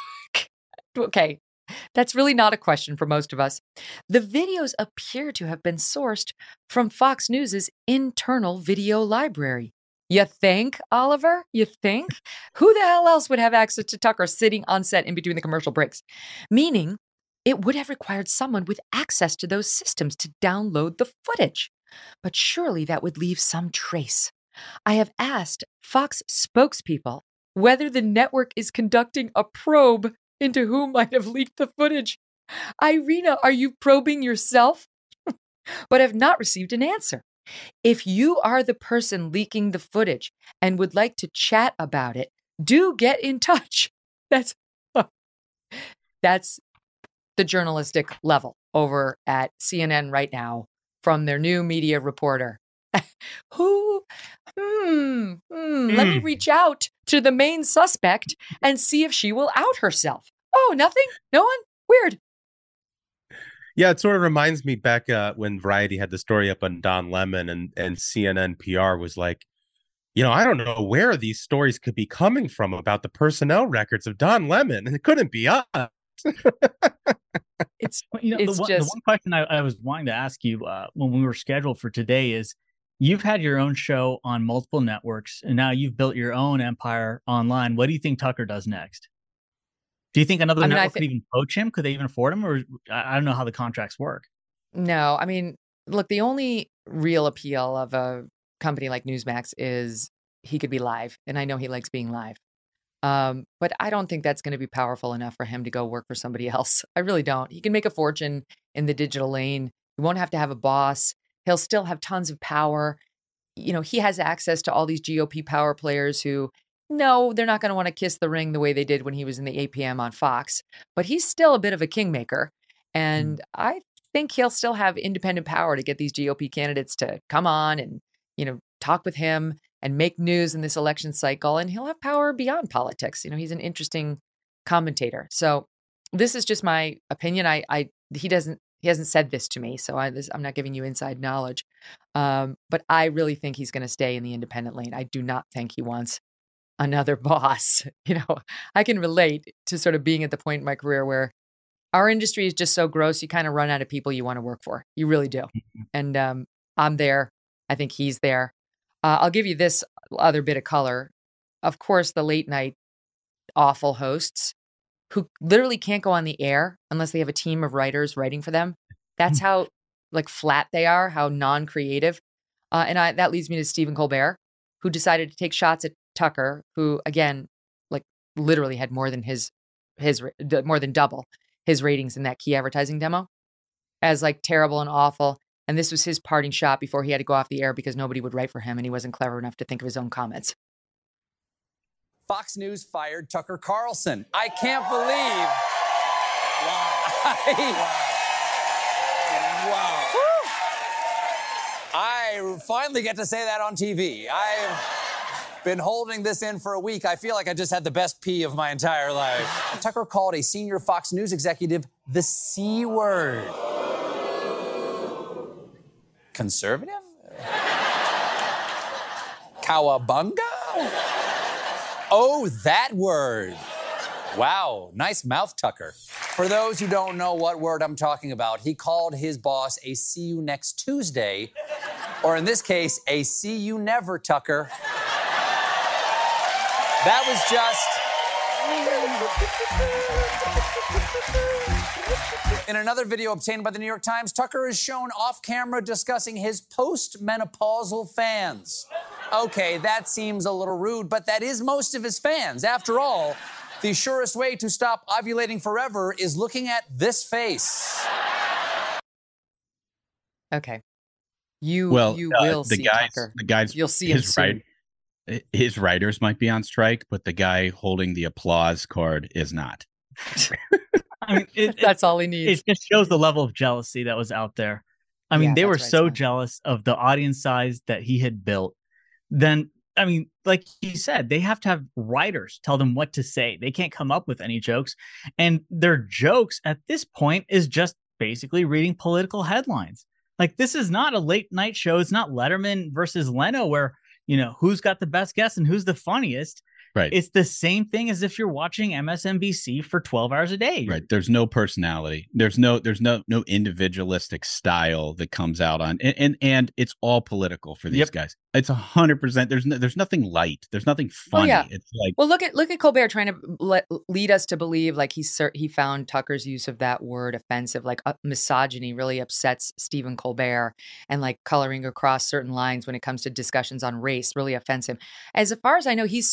S3: Okay, that's really not a question for most of us. The videos appear to have been sourced from Fox News's internal video library. You think, Oliver? You think? Who the hell else would have access to Tucker sitting on set in between the commercial breaks? Meaning, it would have required someone with access to those systems to download the footage. But surely that would leave some trace. I have asked Fox spokespeople whether the network is conducting a probe into who might have leaked the footage. Irina, are you probing yourself? But have not received an answer. If you are the person leaking the footage and would like to chat about it, do get in touch. That's that's the journalistic level over at C N N right now from their new media reporter. Who? Hmm, hmm. Let me reach out to the main suspect and see if she will out herself. Oh, nothing? No one? Weird.
S4: Yeah, it sort of reminds me back uh, when Variety had the story up on Don Lemon, and, and C N N P R was like, you know, I don't know where these stories could be coming from about the personnel records of Don Lemon, and it couldn't be us.
S3: It's,
S6: you know,
S3: it's
S6: the, one,
S3: just...
S6: the one question I, I was wanting to ask you uh, when we were scheduled for today is, you've had your own show on multiple networks, and now you've built your own empire online. What do you think Tucker does next? Do you think another I mean, network th- could even poach him? Could they even afford him? Or I don't know how the contracts work.
S3: No, I mean, look, the only real appeal of a company like Newsmax is he could be live. And I know he likes being live. Um, but I don't think that's going to be powerful enough for him to go work for somebody else. I really don't. He can make a fortune in the digital lane. He won't have to have a boss. He'll still have tons of power. You know, he has access to all these G O P power players who, no, they're not going to want to kiss the ring the way they did when he was in the eight p.m. on Fox. But he's still a bit of a kingmaker. And mm. I think he'll still have independent power to get these G O P candidates to come on and, you know, talk with him and make news in this election cycle. And he'll have power beyond politics. You know, he's an interesting commentator. So this is just my opinion. I, I, he doesn't, he hasn't said this to me, so I, this, I'm not giving you inside knowledge. Um, but I really think he's going to stay in the independent lane. I do not think he wants another boss. You know, I can relate to sort of being at the point in my career where our industry is just so gross. You kind of run out of people you want to work for. You really do. And um, I'm there. I think he's there. Uh, I'll give you this other bit of color. Of course, the late night awful hosts who literally can't go on the air unless they have a team of writers writing for them. That's how like flat they are, how non-creative. Uh, and I, that leads me to Stephen Colbert, who decided to take shots at Tucker, who again, like literally had more than his, his more than double his ratings in that key advertising demo, as like terrible and awful. And this was his parting shot before he had to go off the air because nobody would write for him and he wasn't clever enough to think of his own comments.
S10: Fox News fired Tucker Carlson. I can't believe. Wow. I, wow. I finally get to say that on T V. I've been holding this in for a week. I feel like I just had the best pee of my entire life. Tucker called a senior Fox News executive the C word. Conservative? Cowabunga? Oh, that word. Wow, nice mouth, Tucker. For those who don't know what word I'm talking about, he called his boss a see you next Tuesday, or in this case, a see you never, Tucker. That was just... In another video obtained by the New York Times, Tucker is shown off camera discussing his post-menopausal fans. Okay, that seems a little rude, but that is most of his fans. After all, the surest way to stop ovulating forever is looking at this face.
S3: Okay. You
S5: well,
S3: you
S5: uh,
S3: will
S5: the
S3: see
S5: guys,
S3: Tucker.
S5: The guys,
S3: You'll see
S5: his
S3: him soon.
S5: Right, his writers might be on strike, but the guy holding the applause card is not.
S6: I mean, it,
S3: that's all he needs.
S6: It just shows the level of jealousy that was out there. I mean,
S3: Yeah,
S6: they were
S3: that's right,
S6: so
S3: Scott.
S6: jealous of the audience size that he had built. Then, I mean, like he said, they have to have writers tell them what to say. They can't come up with any jokes. And their jokes at this point is just basically reading political headlines. Like, this is not a late night show. It's not Letterman versus Leno where, you know, who's got the best guess and who's the funniest.
S5: Right.
S6: It's the same thing as if you're watching M S N B C for twelve hours a day.
S5: Right. There's no personality. There's no there's no no individualistic style that comes out on and and, and it's all political for these
S6: Yep.
S5: guys. It's a hundred percent. There's no, there's nothing light. There's nothing funny.
S3: yeah.
S5: It's like
S3: Well, look at look at Colbert trying to let, lead us to believe like he cer- he found Tucker's use of that word offensive. Like uh, misogyny really upsets Stephen Colbert, and like coloring across certain lines when it comes to discussions on race really offends him. As far as I know, he's super buddy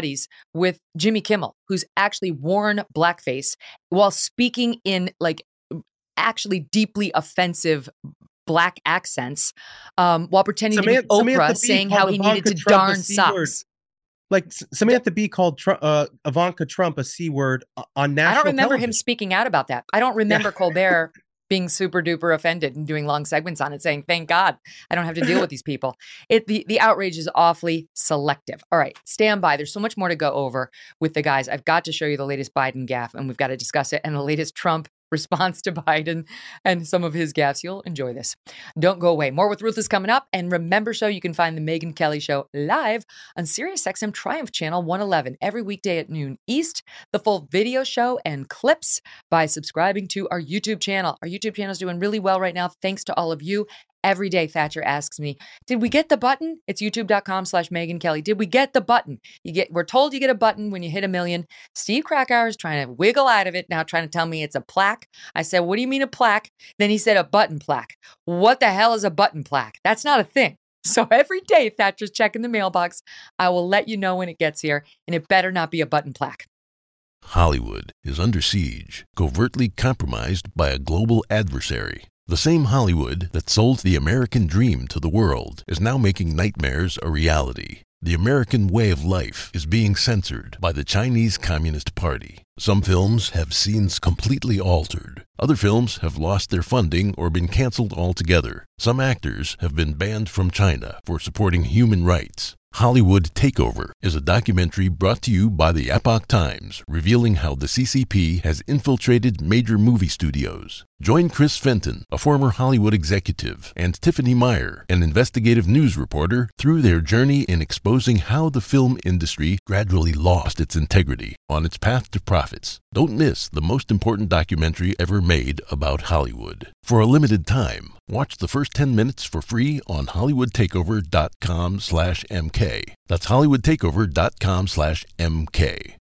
S3: buddies with Jimmy Kimmel, who's actually worn blackface while speaking in like actually deeply offensive black accents, um, while pretending
S4: Samantha,
S3: to be Oprah,
S4: Samantha
S3: saying
S4: Bee
S3: how
S4: called
S3: he
S4: Ivanka
S3: needed to
S4: Trump a
S3: darn
S4: C word.
S3: socks.
S4: Like S- Samantha Bee called Tru- uh, Ivanka Trump a C word uh, on national
S3: I don't remember
S4: television.
S3: him speaking out about that. I don't remember Colbert being super duper offended and doing long segments on it saying, thank God I don't have to deal with these people. It the, the outrage is awfully selective. All right, stand by. There's so much more to go over with the guys. I've got to show you the latest Biden gaffe, and we've got to discuss it, and the latest Trump response to Biden and some of his gaffes. You'll enjoy this. Don't go away. More with Ruthless coming up. And remember, show you can find the Megyn Kelly Show live on SiriusXM Triumph Channel one eleven every weekday at noon East. The full video show and clips by subscribing to our YouTube channel. Our YouTube channel is doing really well right now, thanks to all of you. Every day, Thatcher asks me, did we get the button? It's youtube.com slash Megyn Kelly. Did we get the button? You get, we're told you get a button when you hit a million. Steve Krakauer is trying to wiggle out of it now, trying to tell me it's a plaque. I said, what do you mean a plaque? Then he said a button plaque. What the hell is a button plaque? That's not a thing. So every day, Thatcher's checking the mailbox. I will let you know when it gets here, and it better not be a button plaque.
S11: Hollywood is under siege, covertly compromised by a global adversary. The same Hollywood that sold the American dream to the world is now making nightmares a reality. The American way of life is being censored by the Chinese Communist Party. Some films have scenes completely altered. Other films have lost their funding or been canceled altogether. Some actors have been banned from China for supporting human rights. Hollywood Takeover is a documentary brought to you by the Epoch Times, revealing how the C C P has infiltrated major movie studios. Join Chris Fenton, a former Hollywood executive, and Tiffany Meyer, an investigative news reporter, through their journey in exposing how the film industry gradually lost its integrity on its path to profits. Don't miss the most important documentary ever made about Hollywood. For a limited time, watch the first ten minutes for free on hollywoodtakeover.com slash MK. That's hollywoodtakeover.com slash MK.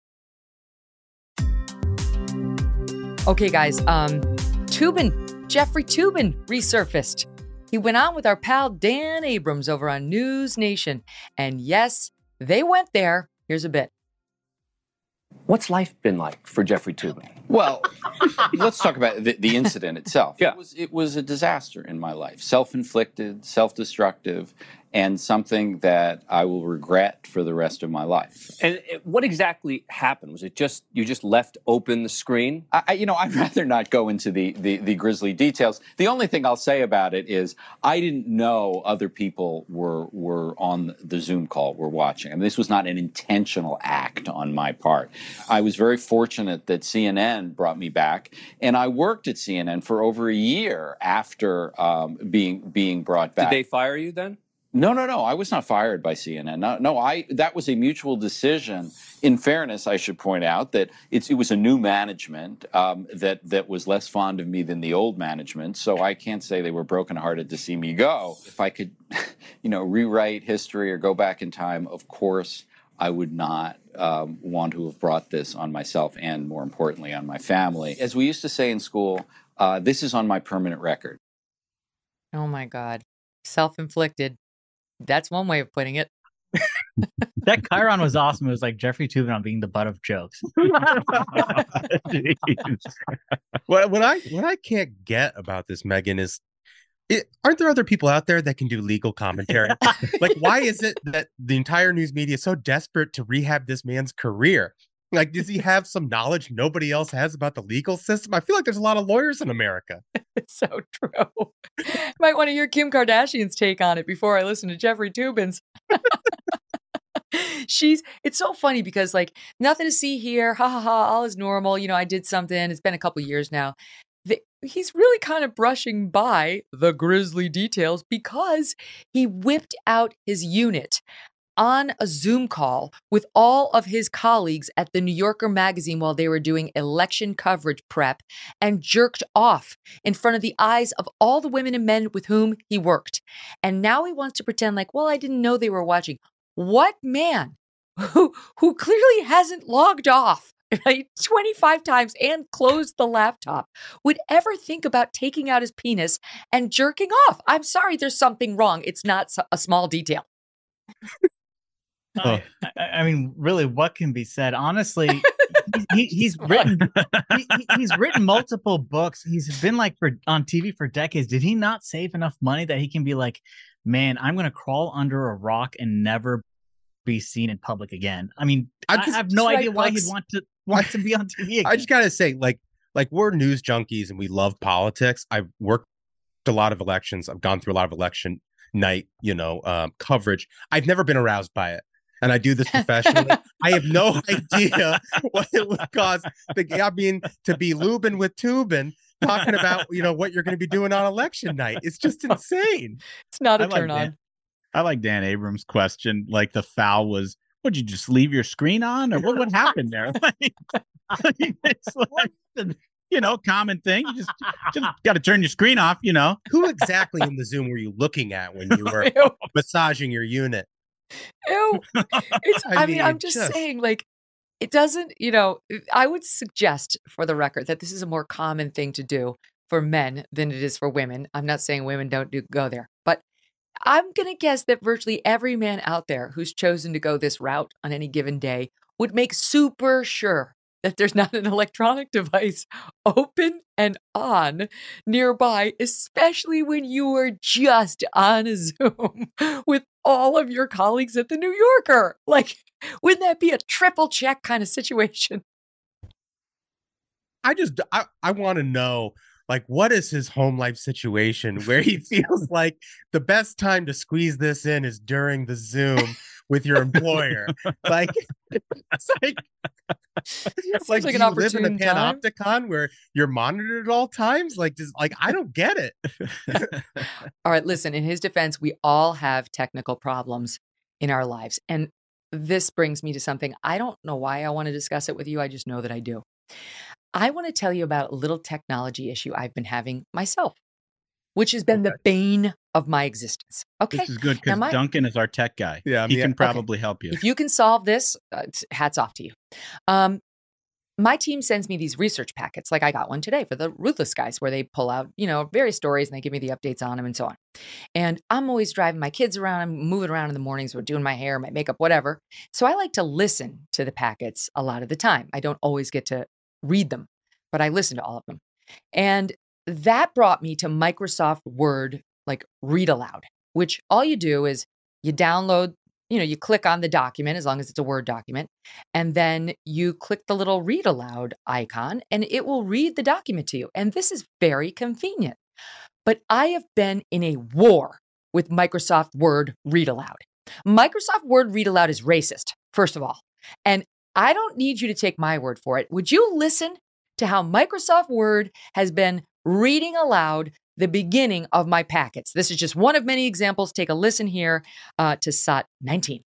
S3: Okay, guys, um, Toobin, Jeffrey Toobin resurfaced. He went on with our pal Dan Abrams over on News Nation. And yes, they went there. Here's a bit.
S12: What's life been like for Jeffrey Toobin?
S13: Well, let's talk about the, the incident itself.
S12: Yeah.
S13: It was, it was a disaster in my life, self-inflicted, self-destructive, and something that I will regret for the rest of my life.
S12: And it- what exactly happened? Was it just you just left open the screen?
S13: I, I- you know, I'd rather not go into the, the, the grisly details. The only thing I'll say about it is I didn't know other people were were on the Zoom call, were watching. I mean, this was not an intentional act on my part. I was very fortunate that C N N brought me back, and I worked at C N N for over a year after um, being being brought back.
S12: Did they fire you then?
S13: No, no, no. I was not fired by C N N. No, no. I that was a mutual decision. In fairness, I should point out that it's, it was a new management um, that that was less fond of me than the old management. So I can't say they were brokenhearted to see me go. If I could, you know, rewrite history or go back in time, of course, I would not um, want to have brought this on myself and, more importantly, on my family. As we used to say in school, uh, this is on my permanent record.
S3: Oh, my God. Self-inflicted. That's one way of putting it.
S6: That Chiron was awesome. It was like Jeffrey Toobin on being the butt of jokes.
S4: What, what I what I can't get about this, Megyn, is it, aren't there other people out there that can do legal commentary? Like, why is it that the entire news media is so desperate to rehab this man's career? Like, does he have some knowledge nobody else has about the legal system? I feel like there's a lot of lawyers in America.
S3: It's so true. Might want to hear Kim Kardashian's take on it before I listen to Jeffrey Toobin's. She's, it's so funny because, like, nothing to see here. Ha ha ha. All is normal. You know, I did something. It's been a couple years now. The, he's really kind of brushing by the grisly details because he whipped out his unit on a Zoom call with all of his colleagues at the New Yorker magazine while they were doing election coverage prep and jerked off in front of the eyes of all the women and men with whom he worked. And now he wants to pretend like, well, I didn't know they were watching. What man who, who clearly hasn't logged off right, twenty-five times and closed the laptop would ever think about taking out his penis and jerking off? I'm sorry, there's something wrong. It's not a small detail.
S6: I, I, I mean, really, what can be said? Honestly, he, he, he's written he, he's written multiple books. He's been like for on T V for decades. Did he not save enough money that he can be like, man, I'm going to crawl under a rock and never be seen in public again? I mean, I, just, I have no idea why books. he'd want to want to be on T V again.
S4: I just gotta say, like, like we're news junkies and we love politics. I've worked a lot of elections. I've gone through a lot of election night, you know, um, coverage. I've never been aroused by it. And I do this professionally. I have no idea what it would cause. The, I mean, to be lubing with tubing, talking about, you know, what you're going to be doing on election night. It's just insane.
S3: It's not a
S5: I
S3: turn
S5: like
S3: on.
S5: Dan, I like Dan Abrams' question. Like the foul was, would you just leave your screen on, or what would happen there? Like, I mean, it's like, you know, common thing. You just just got to turn your screen off. You know,
S4: who exactly in the Zoom were you looking at when you were massaging your unit?
S3: Ew. It's, I, I mean, mean, I'm just, just saying, like, it doesn't, you know, I would suggest for the record that this is a more common thing to do for men than it is for women. I'm not saying women don't do go there, but I'm going to guess that virtually every man out there who's chosen to go this route on any given day would make super sure that there's not an electronic device open and on nearby, especially when you are just on a Zoom with all of your colleagues at the New Yorker. Like, wouldn't that be a triple check kind of situation?
S4: I just, I, I want to know, like, what is his home life situation where he feels like the best time to squeeze this in is during the Zoom with your employer? Like, it's like, it's like,
S3: like
S4: do
S3: an
S4: you live in a
S3: opportune
S4: panopticon where you're monitored at all times? Like, just like, I don't get it.
S3: All right, listen, in his defense, we all have technical problems in our lives. And this brings me to something. I don't know why I want to discuss it with you. I just know that I do. I want to tell you about a little technology issue I've been having myself, which has been okay. the bane of my existence. Okay.
S5: This is good because my... Duncan is our tech guy.
S4: Yeah,
S5: he
S4: yeah.
S5: can probably
S3: okay.
S5: help you.
S3: If you can solve this, uh, hats off to you. Um, my team sends me these research packets. Like I got one today for the Ruthless guys where they pull out, you know, various stories and they give me the updates on them and so on. And I'm always driving my kids around. I'm moving around in the mornings. We're doing my hair, my makeup, whatever. So I like to listen to the packets a lot of the time. I don't always get to read them, but I listen to all of them. And that brought me to Microsoft Word, like read aloud, which all you do is you download, you know, you click on the document as long as it's a Word document, and then you click the little read aloud icon and it will read the document to you. And this is very convenient. But I have been in a war with Microsoft Word read aloud. Microsoft Word read aloud is racist, first of all. And I don't need you to take my word for it. Would you listen to how Microsoft Word has been reading aloud the beginning of my packets? This is just one of many examples. Take a listen here uh, to S O T nineteen.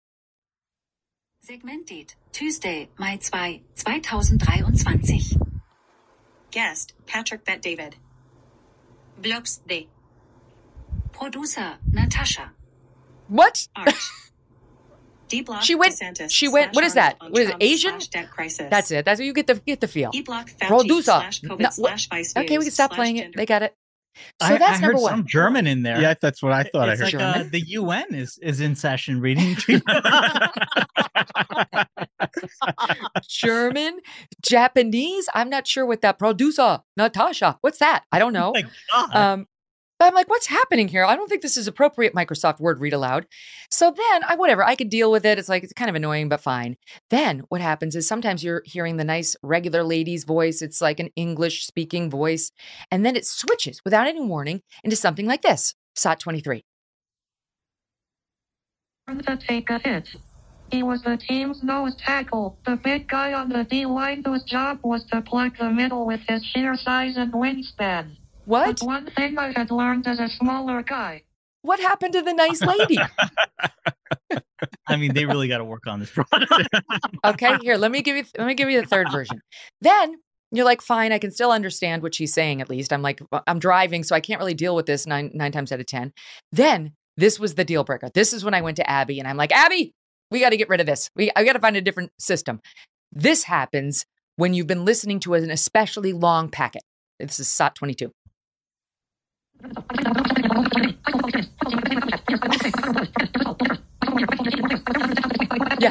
S14: Segmented, Tuesday, Mai second, twenty twenty-three. Guest, Patrick Bet-David. Blogs D. Producer, Natasha.
S3: What?
S14: Art. D-block,
S3: she went,
S14: DeSantis,
S3: she went, what is that? What is it, Asian?
S14: Crisis.
S3: That's it. That's what you get the, get the feel.
S14: E-block,
S3: Producer.
S14: slash COVID
S3: No,
S14: slash vice
S3: okay, we can stop playing
S14: gender.
S3: it. They got it. So
S6: I,
S3: that's
S6: I
S3: number
S6: heard
S3: one.
S6: some German in there.
S5: Yeah, that's what I thought.
S6: It's
S5: I heard.
S6: like uh, the U N is is in session reading.
S3: German, Japanese. I'm not sure what that producer, Natasha. What's that? I don't know.
S6: Oh
S3: um, but I'm like, what's happening here? I don't think this is appropriate. Microsoft Word read aloud. So then I, whatever, I could deal with it. It's like, it's kind of annoying, but fine. Then what happens is sometimes you're hearing the nice regular lady's voice. It's like an English speaking voice. And then it switches without any warning into something like this. S O T twenty-three.
S15: To take a hit. He was the team's nose tackle, the big guy on the D-line whose job was to plug the middle with his sheer size and wingspan.
S3: What?
S15: But one thing I had learned as a smaller guy.
S3: What happened to the nice lady?
S6: I mean, they really got to work on this product.
S3: Okay, here, let me give you let me give you the third version. Then you're like, fine, I can still understand what she's saying at least. I'm like, I'm driving, so I can't really deal with this nine nine times out of ten. Then this was the deal breaker. This is when I went to Abby and I'm like, Abby, we got to get rid of this. We I got to find a different system. This happens when you've been listening to an especially long packet. This is S O T twenty-two. Yeah,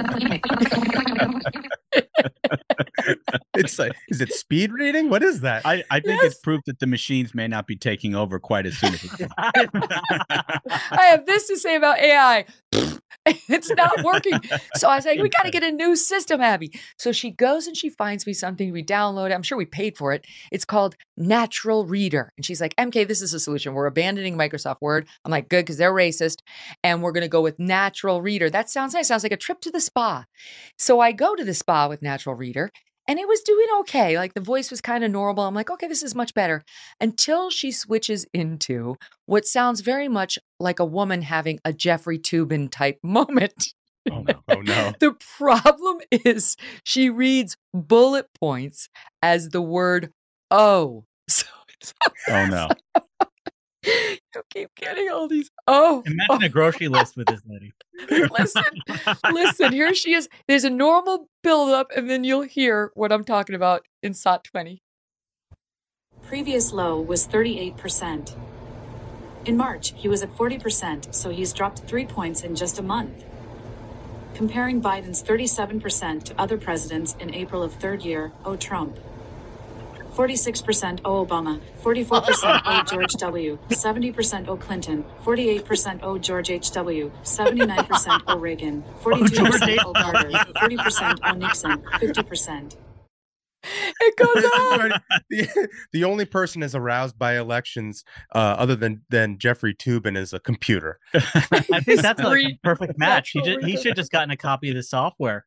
S4: It's like, is it speed reading? What is that?
S5: I, I think
S3: Yes.
S5: it's proof that the machines may not be taking over quite as soon as it can.
S3: I have this to say about A I. It's not working. So I was like, we got to get a new system, Abby. So she goes and she finds me something. We download it. I'm sure we paid for it. It's called Natural Reader. And she's like, M K, this is a solution. We're abandoning Microsoft Word. I'm like, good, because they're racist. And we're going to go with Natural Reader. That sounds nice. Sounds like a trip to the spa. So I go to the spa with Natural Reader. And it was doing okay. Like the voice was kind of normal. I'm like, okay, this is much better. Until she switches into what sounds very much like a woman having a Jeffrey Toobin type moment.
S4: Oh no! Oh no!
S3: The problem is she reads bullet points as the word "oh." So, so
S5: Oh no!
S3: you keep getting all these "oh."
S6: Imagine a grocery list with this lady.
S3: Listen, listen, here she is. There's a normal buildup, and then you'll hear what I'm talking about in S O T twenty.
S14: Previous low was thirty-eight percent. In March, he was at forty percent, so he's dropped three points in just a month. Comparing Biden's thirty-seven percent to other presidents in April of third year, oh Trump. forty-six percent oh Obama, forty-four percent oh George W., seventy percent oh Clinton, forty-eight percent oh George H W., seventy-nine percent oh Reagan, forty-two percent oh Carter, thirty percent oh Nixon, fifty percent.
S3: It goes on.
S4: the, the only person is aroused by elections, uh, other than than Jeffrey Toobin, is a computer.
S6: I think that's like a
S3: Three-
S6: perfect match. He
S3: Natural
S6: just, he
S3: Reader.
S6: should just gotten a copy of the software.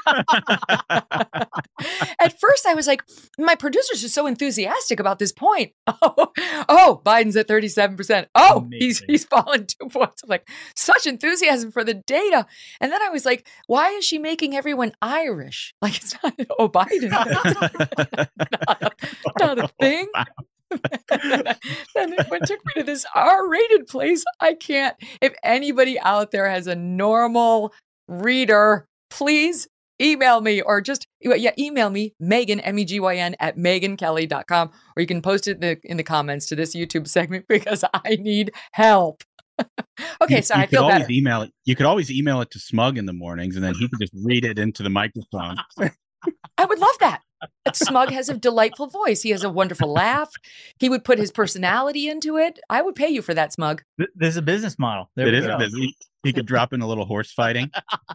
S3: At first, I was like, my producers are so enthusiastic about this point. Oh, oh Biden's at thirty-seven percent. Oh, he's
S6: Amazing.
S3: he's fallen two points. I'm like, such enthusiasm for the data. And then I was like, why is she making everyone Irish? Like, it's not, oh, Biden. not, a, not a thing. Then it went- took me to this R-rated place. I can't. If anybody out there has a normal reader, please email me or just yeah, email me, Megan, M E G Y N, at megan kelly dot com, or you can post it in the, in the comments to this YouTube segment because I need help. Okay,
S5: You-
S3: so
S5: you
S3: I
S5: could
S3: feel
S5: always
S3: better.
S5: Email it. You could always email it to Smug in the mornings, and then he could just read it into the microphone.
S3: I would love that. But Smug has a delightful voice. He has a wonderful laugh. He would put his personality into it. I would pay you for that, Smug.
S6: Th- This is a business model. There
S5: It
S6: we
S5: is
S6: go.
S5: busy. He could drop in a little horse fighting.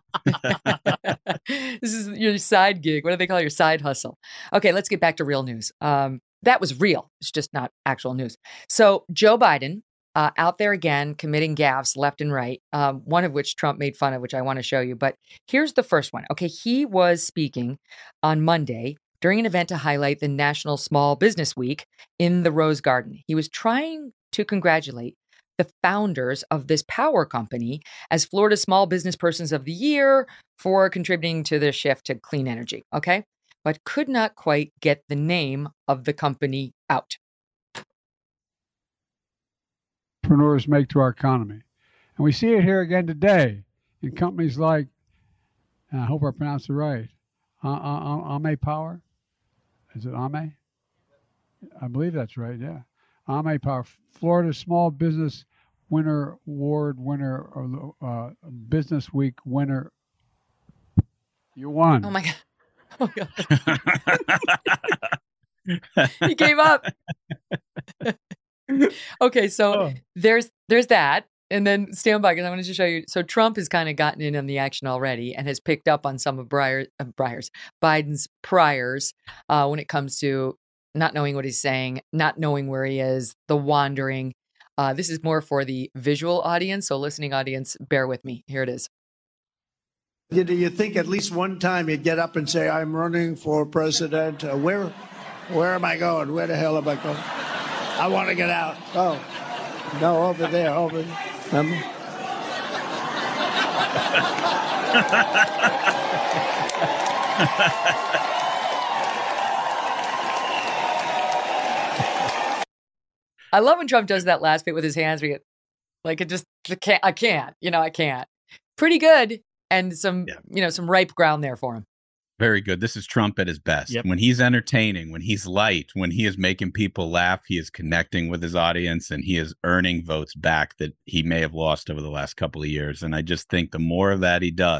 S3: This is your side gig. What do they call it? Your side hustle? Okay, let's get back to real news. Um, that was real. It's just not actual news. So Joe Biden uh, out there again committing gaffes left and right, um, one of which Trump made fun of, which I want to show you. But here's the first one. Okay, he was speaking on Monday during an event to highlight the National Small Business Week in the Rose Garden. He was trying to congratulate the founders of this power company as Florida Small Business Persons of the Year for contributing to the shift to clean energy, okay? But could not quite get the name of the company out.
S16: Entrepreneurs make to our economy. And we see it here again today in companies like, and I hope I pronounced it right, uh, uh, Ame Power. Is it Ame? I believe that's right, yeah. Ame Power, Florida Small Business Winner Award winner, or uh, Business Week winner. You won.
S3: Oh my God. Oh my God. He gave up. Okay, so
S16: Oh.
S3: there's there's that. And then stand by because I wanted to show you. So Trump has kind of gotten in on the action already and has picked up on some of Breyer, uh, Breyer's, Biden's priors uh, when it comes to not knowing what he's saying, not knowing where he is, the wandering. Uh, this is more for the visual audience. So listening audience, bear with me. Here it is.
S17: You, you think at least one time you'd get up and say, I'm running for president. Uh, where, where am I going? Where the hell am I going? I want to get out. Oh, no, over there, over there. Um,
S3: I love when Trump does that last bit with his hands. We get, like it just I can't. I can't. You know, I can't. Pretty good, and some
S5: Yeah.
S3: you know some ripe ground there for him.
S5: Very good. This is Trump at his best.
S6: Yep.
S5: When he's entertaining, when he's light, when he is making people laugh, he is connecting with his audience, and he is earning votes back that he may have lost over the last couple of years. And I just think the more of that he does,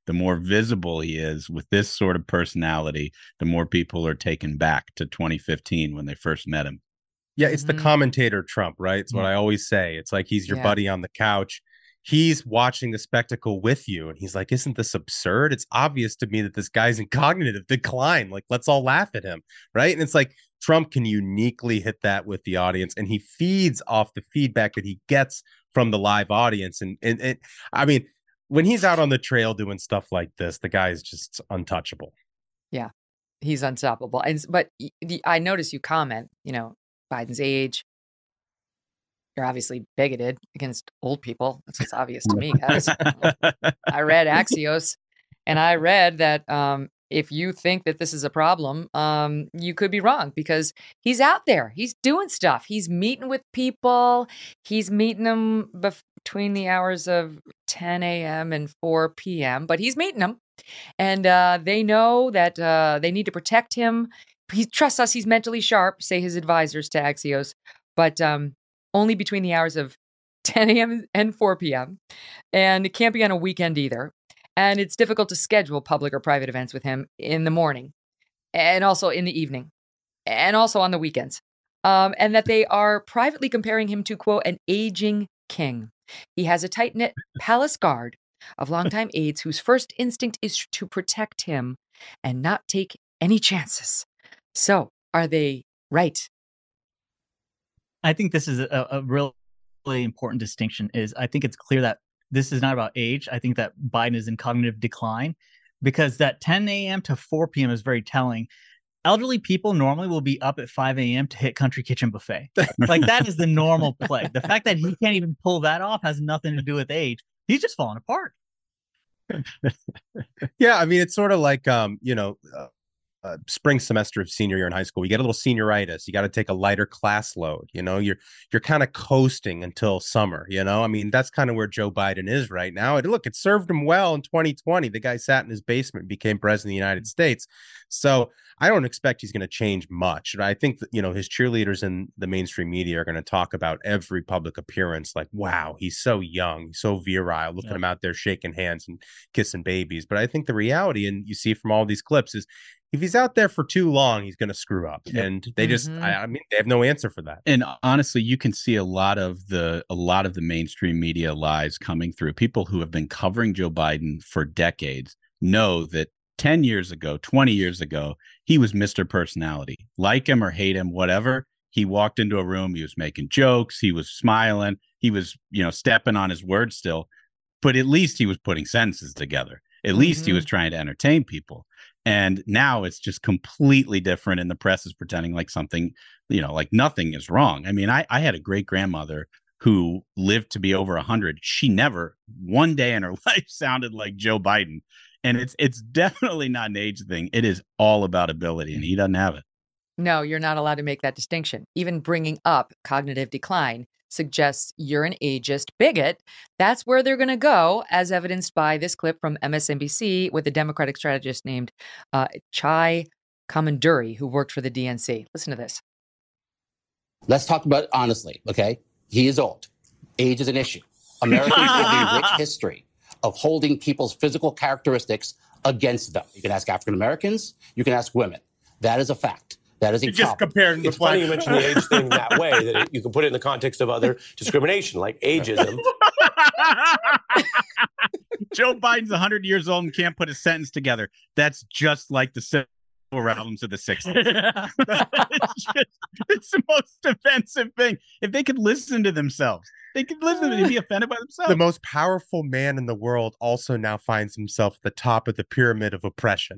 S5: the more visible he is with this sort of personality, the more people are taken back to twenty fifteen when they first met him.
S4: Yeah, it's
S3: Mm-hmm.
S4: the commentator Trump, right? It's what
S5: Yeah.
S4: I always say. It's like he's your
S3: Yeah.
S4: buddy on the couch. He's watching the spectacle with you, and he's like, "Isn't this absurd? It's obvious to me that this guy's in cognitive decline. Like, let's all laugh at him, right?" And it's like Trump can uniquely hit that with the audience, and he feeds off the feedback that he gets from the live audience. And and, and I mean, when he's out on the trail doing stuff like this, the guy is just untouchable.
S3: Yeah, he's unstoppable. And s- but y- the, I notice you comment, you know, Biden's age. You're obviously bigoted against old people. That's what's obvious to me, guys. I read Axios, and I read that um, if you think that this is a problem, um, you could be wrong because he's out there. He's doing stuff. He's meeting with people. He's meeting them bef- between the hours of ten a.m. and four p.m., but he's meeting them. And uh, they know that uh, they need to protect him. He trusts us. He's mentally sharp, say his advisors to Axios, but um, only between the hours of ten a.m. and four p.m. And it can't be on a weekend either. And it's difficult to schedule public or private events with him in the morning and also in the evening and also on the weekends. Um, and that they are privately comparing him to, quote, an aging king. He has a tight-knit palace guard of longtime aides whose first instinct is to protect him and not take any chances. So are they right?
S6: I think this is a, a really, really important distinction. Is I think it's clear that this is not about age. I think that Biden is in cognitive decline because that ten a.m. to four p.m. is very telling. Elderly people normally will be up at five a.m. to hit Country Kitchen Buffet. Like that is the normal play. The fact that he can't even pull that off has nothing to do with age. He's just falling apart.
S4: Yeah, I mean, it's sort of like, um, you know, uh, uh, spring semester of senior year in high school. You get a little senioritis. You got to take a lighter class load. You know, you're you're kind of coasting until summer. You know, I mean, that's kind of where Joe Biden is right now. And look, it served him well in twenty twenty. The guy sat in his basement and became president of the United States. So I don't expect he's going to change much. And I think that, you know, his cheerleaders in the mainstream media are going to talk about every public appearance like, wow, he's so young, he's so virile. Look
S6: Yeah.
S4: at him out there shaking hands and kissing babies. But I think the reality, and you see from all these clips, is if he's out there for too long, he's going to screw up.
S5: Yep.
S4: And they just,
S3: Mhm.
S4: I, I mean, they have no answer for that.
S5: And honestly, you can see a lot of the a lot of the mainstream media lies coming through. People who have been covering Joe Biden for decades know that ten years ago, twenty years ago, he was Mister Personality. Like him or hate him, whatever. He walked into a room, he was making jokes, he was smiling, he was, you know, stepping on his words still, but at least he was putting sentences together. At least he
S3: Mhm.
S5: was trying to entertain people. And now it's just completely different, and the press is pretending like something, you know, like nothing is wrong. I mean, I, I had a great grandmother who lived to be over a hundred. She never one day in her life sounded like Joe Biden. And it's it's definitely not an age thing. It is all about ability, and he doesn't have it.
S3: No, you're not allowed to make that distinction. Even bringing up cognitive decline suggests you're an ageist bigot. That's where they're going to go, as evidenced by this clip from M S N B C with a Democratic strategist named uh, Chai Kamanduri, who worked for the D N C. Listen to this.
S18: Let's talk about it honestly, okay? He is old. Age is an issue. Americans have a rich history of holding people's physical characteristics against them. You can ask African Americans, you can ask women. That is a fact. That is a
S4: You just
S18: problem.
S4: compared him
S19: It's
S4: to black.
S19: funny you mention the age thing that way, that it, you can put it in the context of other discrimination, like ageism.
S5: Joe Biden's one hundred years old and can't put a sentence together. That's just like the civil albums of the sixties. it's, just, it's the most offensive thing. If they could listen to themselves, they could listen to be offended by themselves.
S4: The most powerful man in the world also now finds himself at the top of the pyramid of oppression.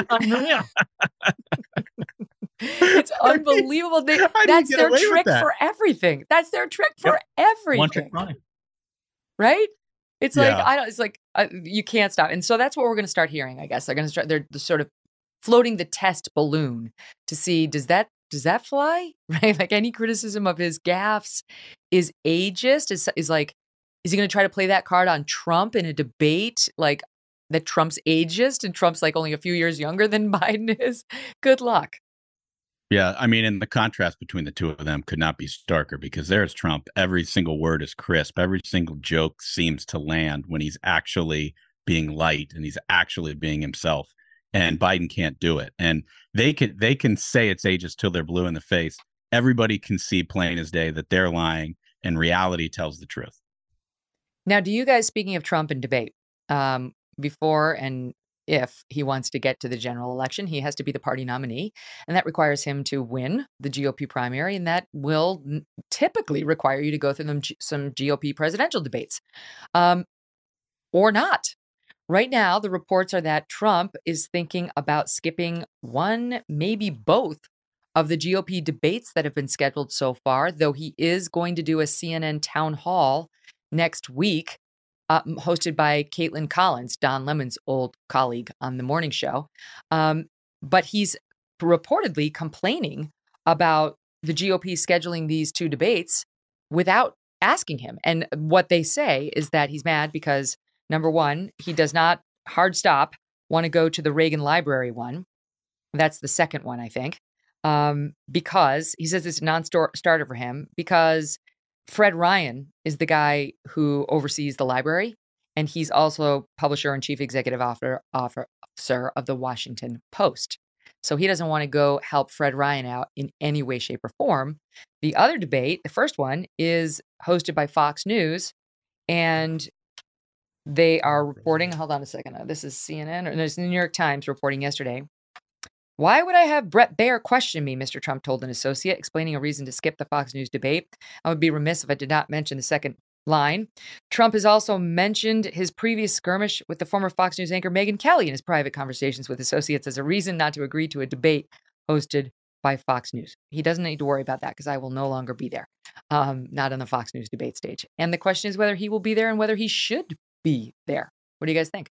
S3: It's unbelievable. They,
S4: How do you
S3: that's
S4: get
S3: their
S4: away with
S3: trick
S4: that?
S3: for everything. That's their trick for
S4: Yep.
S3: everything.
S6: One trick mind.
S3: Right? It's like
S4: Yeah.
S3: I don't. It's like uh, you can't stop. And so that's what we're going to start hearing. I guess they're going to start. They're sort of floating the test balloon to see does that does that fly? Right? Like any criticism of his gaffes is ageist. Is is like is he going to try to play that card on Trump in a debate? Like that Trump's ageist and Trump's like only a few years younger than Biden is. Good luck.
S5: Yeah, I mean, and the contrast between the two of them could not be starker because there's Trump. Every single word is crisp. Every single joke seems to land when he's actually being light and he's actually being himself. And Biden can't do it. And they can they can say it's ageist till they're blue in the face. Everybody can see plain as day that they're lying, and reality tells the truth.
S3: Now, do you guys, speaking of Trump and debate, um, before and if he wants to get to the general election, he has to be the party nominee, and that requires him to win the G O P primary, and that will n- typically require you to go through them, some G O P presidential debates, um, or not. Right now, the reports are that Trump is thinking about skipping one, maybe both, of the G O P debates that have been scheduled so far, though he is going to do a C N N town hall next week, uh, hosted by Caitlin Collins, Don Lemon's old colleague on the morning show. Um, but he's reportedly complaining about the G O P scheduling these two debates without asking him. And what they say is that he's mad because, number one, he does not, hard stop, want to go to the Reagan Library one. That's the second one, I think. Um, because he says it's a non-starter for him because Fred Ryan is the guy who oversees the library, and he's also publisher and chief executive officer of the Washington Post. So he doesn't want to go help Fred Ryan out in any way, shape, or form. The other debate, the first one, is hosted by Fox News, and they are reporting, hold on a second, this is C N N, or there's the New York Times reporting yesterday. Why would I have Brett Baier question me, Mister Trump told an associate, explaining a reason to skip the Fox News debate. I would be remiss if I did not mention the second line. Trump has also mentioned his previous skirmish with the former Fox News anchor Megyn Kelly in his private conversations with associates as a reason not to agree to a debate hosted by Fox News. He doesn't need to worry about that because I will no longer be there, um, not on the Fox News debate stage. And the question is whether he will be there and whether he should be there. What do you guys think?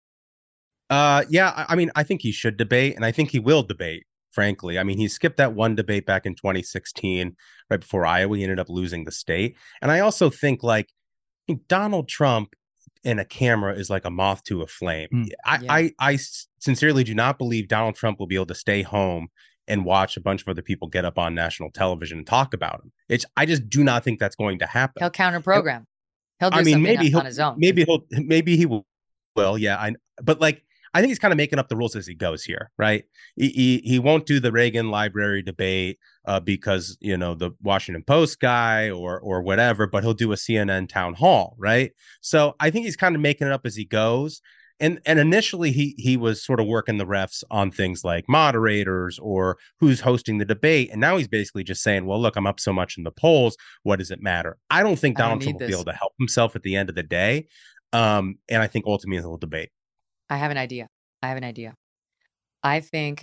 S4: Uh, yeah, I, I mean, I think he should debate, and I think he will debate, frankly. I mean, he skipped that one debate back in twenty sixteen, right before Iowa. He ended up losing the state. And I also think, like, I think Donald Trump in a camera is like a moth to a flame. Mm, I, yeah. I, I sincerely do not believe Donald Trump will be able to stay home and watch a bunch of other people get up on national television and talk about him. It's, I just do not think that's going to happen.
S3: He'll counter program. He'll do
S4: I mean,
S3: something
S4: maybe
S3: on
S4: he'll,
S3: his own.
S4: Maybe he'll, maybe he will. Well, yeah, I, but like, I think he's kind of making up the rules as he goes here, right? He he, he won't do the Reagan Library debate uh, because, you know, the Washington Post guy or or whatever, but he'll do a C N N town hall, right? So I think he's kind of making it up as he goes. And and initially he he was sort of working the refs on things like moderators or who's hosting the debate. And now he's basically just saying, well, look, I'm up so much in the polls. What does it matter? I don't think Donald Trump will be able to help himself at the end of the day. Um, and I think ultimately he'll debate.
S3: I have an idea. I have an idea. I think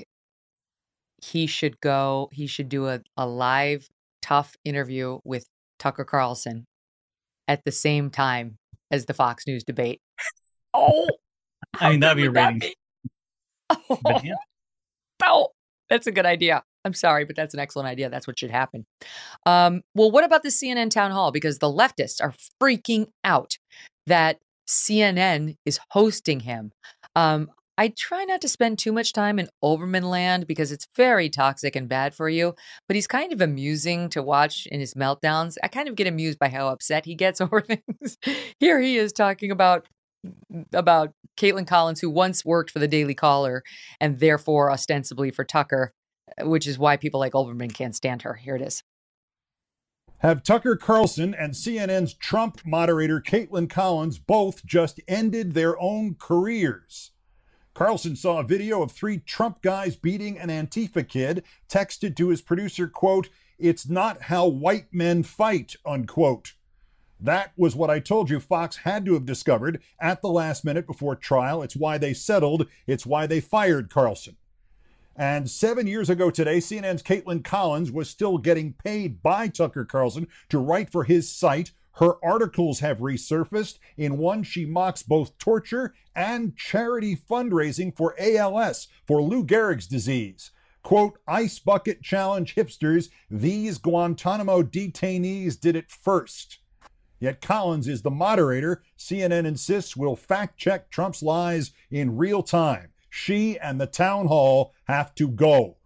S3: he should go, he should do a, a live, tough interview with Tucker Carlson at the same time as the Fox News debate. Oh,
S6: I mean, that'd be a rating.
S3: That be? Oh, but yeah. Oh, that's a good idea. I'm sorry, but that's an excellent idea. That's what should happen. Um, well, what about the C N N town hall? Because the leftists are freaking out that C N N is hosting him. Um, I try not to spend too much time in Olbermann land because it's very toxic and bad for you, but he's kind of amusing to watch in his meltdowns. I kind of get amused by how upset he gets over things. Here he is talking about about Caitlin Collins, who once worked for the Daily Caller and therefore ostensibly for Tucker, which is why people like Olbermann can't stand her. Here it is.
S20: Have Tucker Carlson and C N N's Trump moderator Caitlin Collins both just ended their own careers. Carlson saw a video of three Trump guys beating an Antifa kid, texted to his producer, quote, "It's not how white men fight," unquote. That was what I told you Fox had to have discovered at the last minute before trial. It's why they settled. It's why they fired Carlson. And seven years ago today, C N N's Caitlin Collins was still getting paid by Tucker Carlson to write for his site. Her articles have resurfaced. In one, she mocks both torture and charity fundraising for A L S, for Lou Gehrig's disease. Quote, "Ice bucket challenge hipsters. These Guantanamo detainees did it first." Yet Collins is the moderator C N N insists will fact-check Trump's lies in real time. She and the town hall have to go.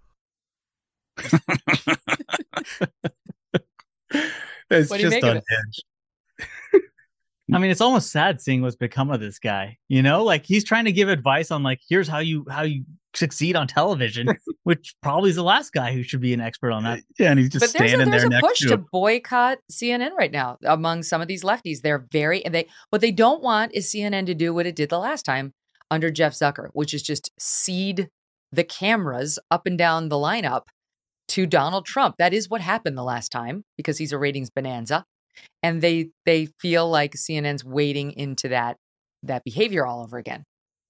S4: It's just unhinged.
S6: I mean, it's almost sad seeing what's become of this guy. You know, like he's trying to give advice on like, here's how you how you succeed on television, which probably is the last guy who should be an expert on that.
S5: Yeah, and he's just
S3: But there's a,
S5: standing
S3: there's
S5: there
S3: a
S5: next
S3: push
S5: to
S3: to
S5: him.
S3: boycott C N N right now among some of these lefties. They're very and they what they don't want is C N N to do what it did the last time under Jeff Zucker, which is just cede the cameras up and down the lineup to Donald Trump. That is what happened the last time because he's a ratings bonanza. And they they feel like C N N's wading into that that behavior all over again.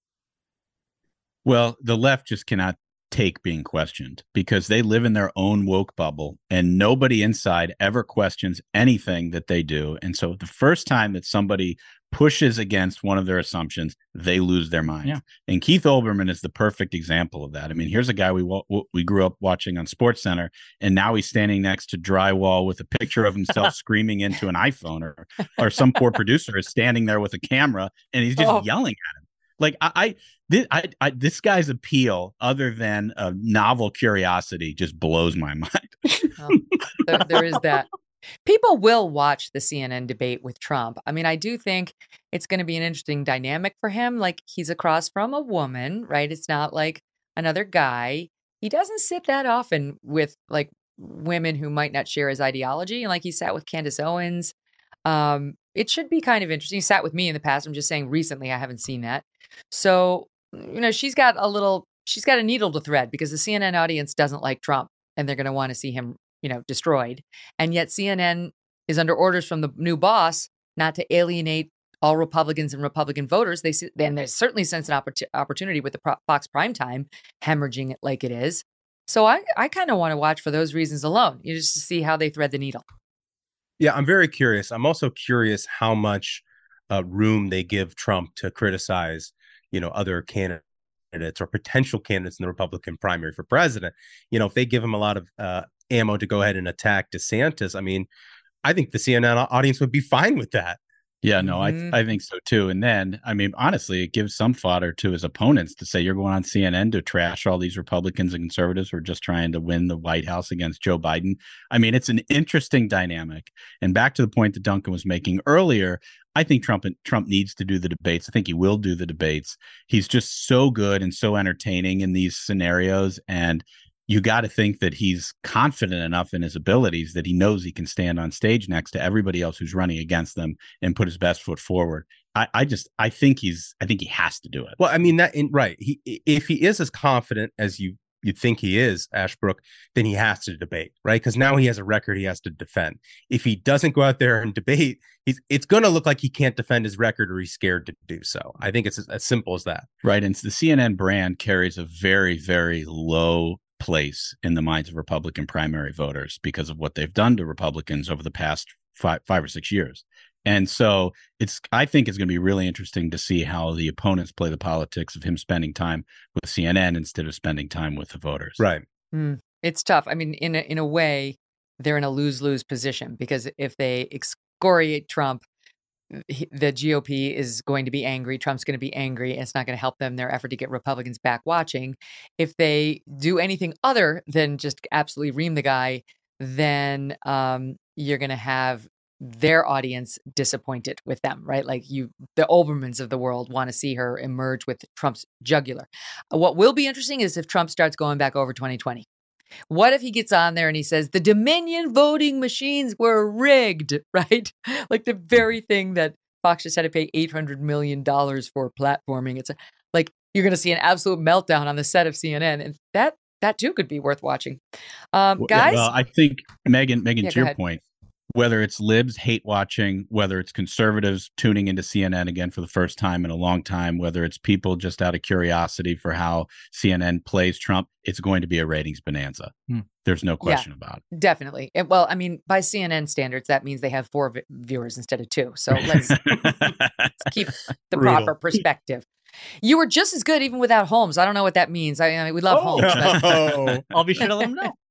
S5: Well, the left just cannot take being questioned because they live in their own woke bubble and nobody inside ever questions anything that they do. And so the first time that somebody pushes against one of their assumptions, they lose their mind.
S6: Yeah.
S5: And Keith Olbermann is the perfect example of that. I mean, here's a guy we wa- we grew up watching on SportsCenter, and now he's standing next to drywall with a picture of himself screaming into an iPhone, or or some poor producer is standing there with a camera and he's just
S3: Oh.
S5: yelling at him. Like I, I, this, I, I, this guy's appeal, other than a novel curiosity, just blows my mind.
S3: Oh, there, there is that. People will watch the C N N debate with Trump. I mean, I do think it's going to be an interesting dynamic for him. Like he's across from a woman, right? It's not like another guy. He doesn't sit that often with like women who might not share his ideology. And like he sat with Candace Owens. Um, it should be kind of interesting. He sat with me in the past. I'm just saying recently, I haven't seen that. So, you know, she's got a little, she's got a needle to thread because the C N N audience doesn't like Trump and they're going to want to see him, you know, destroyed. And yet C N N is under orders from the new boss not to alienate all Republicans and Republican voters. They see, and they certainly sense an oppor- opportunity with the Pro- Fox primetime hemorrhaging it like it is. So I, I kind of want to watch for those reasons alone, you just to see how they thread the needle.
S4: Yeah, I'm very curious. I'm also curious how much uh, room they give Trump to criticize, you know, other candidates or potential candidates in the Republican primary for president. You know, if they give him a lot of uh, ammo to go ahead and attack DeSantis, I mean, I think the C N N audience would be fine with that.
S5: Yeah, no,
S3: Mhm.
S5: I I think so too. And then, I mean, honestly, it gives some fodder to his opponents to say you're going on C N N to trash all these Republicans and conservatives who are just trying to win the White House against Joe Biden. I mean, it's an interesting dynamic. And back to the point that Duncan was making earlier, I think Trump Trump needs to do the debates. I think he will do the debates. He's just so good and so entertaining in these scenarios. And you got to think that he's confident enough in his abilities that he knows he can stand on stage next to everybody else who's running against them and put his best foot forward. I, I just, I think he's, I think he has to do it.
S4: Well, I mean, that in, right. He, if he is as confident as you you think he is, Ashbrook, then he has to debate, right? Because now he has a record he has to defend. If he doesn't go out there and debate, he's it's going to look like he can't defend his record or he's scared to do so. I think it's as, as simple as that.
S5: Right. And the C N N brand carries a very, very low place in the minds of Republican primary voters because of what they've done to Republicans over the past five, five or six years. And so it's, I think it's going to be really interesting to see how the opponents play the politics of him spending time with C N N instead of spending time with the voters.
S4: Right.
S3: Mm, it's tough. I mean, in a, in a way, they're in a lose-lose position because if they excoriate Trump, he, the G O P is going to be angry. Trump's going to be angry. And it's not going to help them their effort to get Republicans back watching. If they do anything other than just absolutely ream the guy, then um, you're going to have their audience disappointed with them, right? Like you, the Olbermanns of the world want to see her emerge with Trump's jugular. What will be interesting is if Trump starts going back over twenty twenty. What if he gets on there and he says the Dominion voting machines were rigged, right? Like the very thing that Fox just had to pay eight hundred million dollars for platforming. It's a, like you're going to see an absolute meltdown on the set of C N N. And that that too could be worth watching. Um,
S5: Well,
S3: guys?
S5: Well, I think, Megan, Megan,
S3: Yeah,
S5: to
S3: go
S5: your
S3: ahead.
S5: point, whether it's libs hate watching, whether it's conservatives tuning into C N N again for the first time in a long time, whether it's people just out of curiosity for how C N N plays Trump, it's going to be a ratings bonanza.
S6: Hmm.
S5: There's no question about it.
S3: Definitely. And, well, I mean, by C N N standards, that means they have four vi- viewers instead of two. So let's, let's keep the
S4: Brutal.
S3: proper perspective. You were just as good even without Holmes. I don't know what that means. I, I mean, we love Holmes. but-
S4: Oh.
S6: I'll be sure to let him know.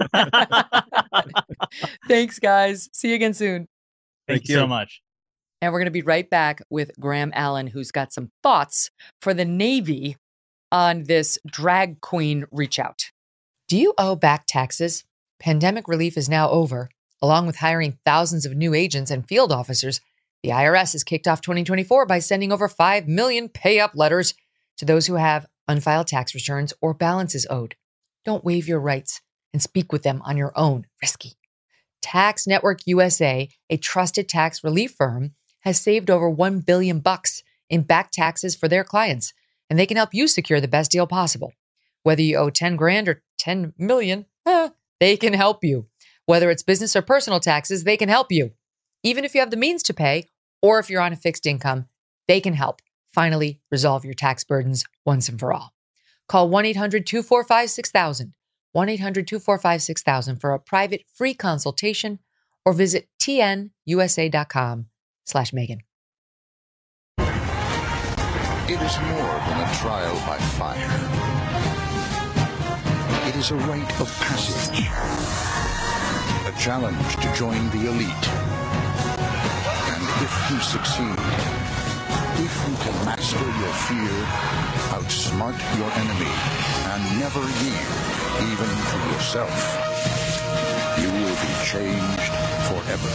S3: Thanks, guys. See you again soon.
S6: Thank,
S4: Thank
S6: you so
S4: you.
S6: much.
S3: And we're going to be right back with Graham Allen, who's got some thoughts for the Navy on this drag queen reach out. Do you owe back taxes? Pandemic relief is now over. Along with hiring thousands of new agents and field officers, The I R S has kicked off twenty twenty-four by sending over five million pay-up letters to those who have unfiled tax returns or balances owed. Don't waive your rights and speak with them on your own. Risky. Tax Network U S A, a trusted tax relief firm, has saved over one billion bucks in back taxes for their clients, and they can help you secure the best deal possible. Whether you owe ten grand or ten million, eh, they can help you. Whether it's business or personal taxes, they can help you. Even if you have the means to pay, or if you're on a fixed income, they can help finally resolve your tax burdens once and for all. Call one eight hundred two four five six thousand, one eight hundred two four five six thousand for a private free consultation, or visit tnusa.com slash Megan.
S21: It is more than a trial by fire. It is a rite of passage, a challenge to join the elite. And if you succeed, if you can master your fear, outsmart your enemy, and never yield even to yourself, you will be changed forever.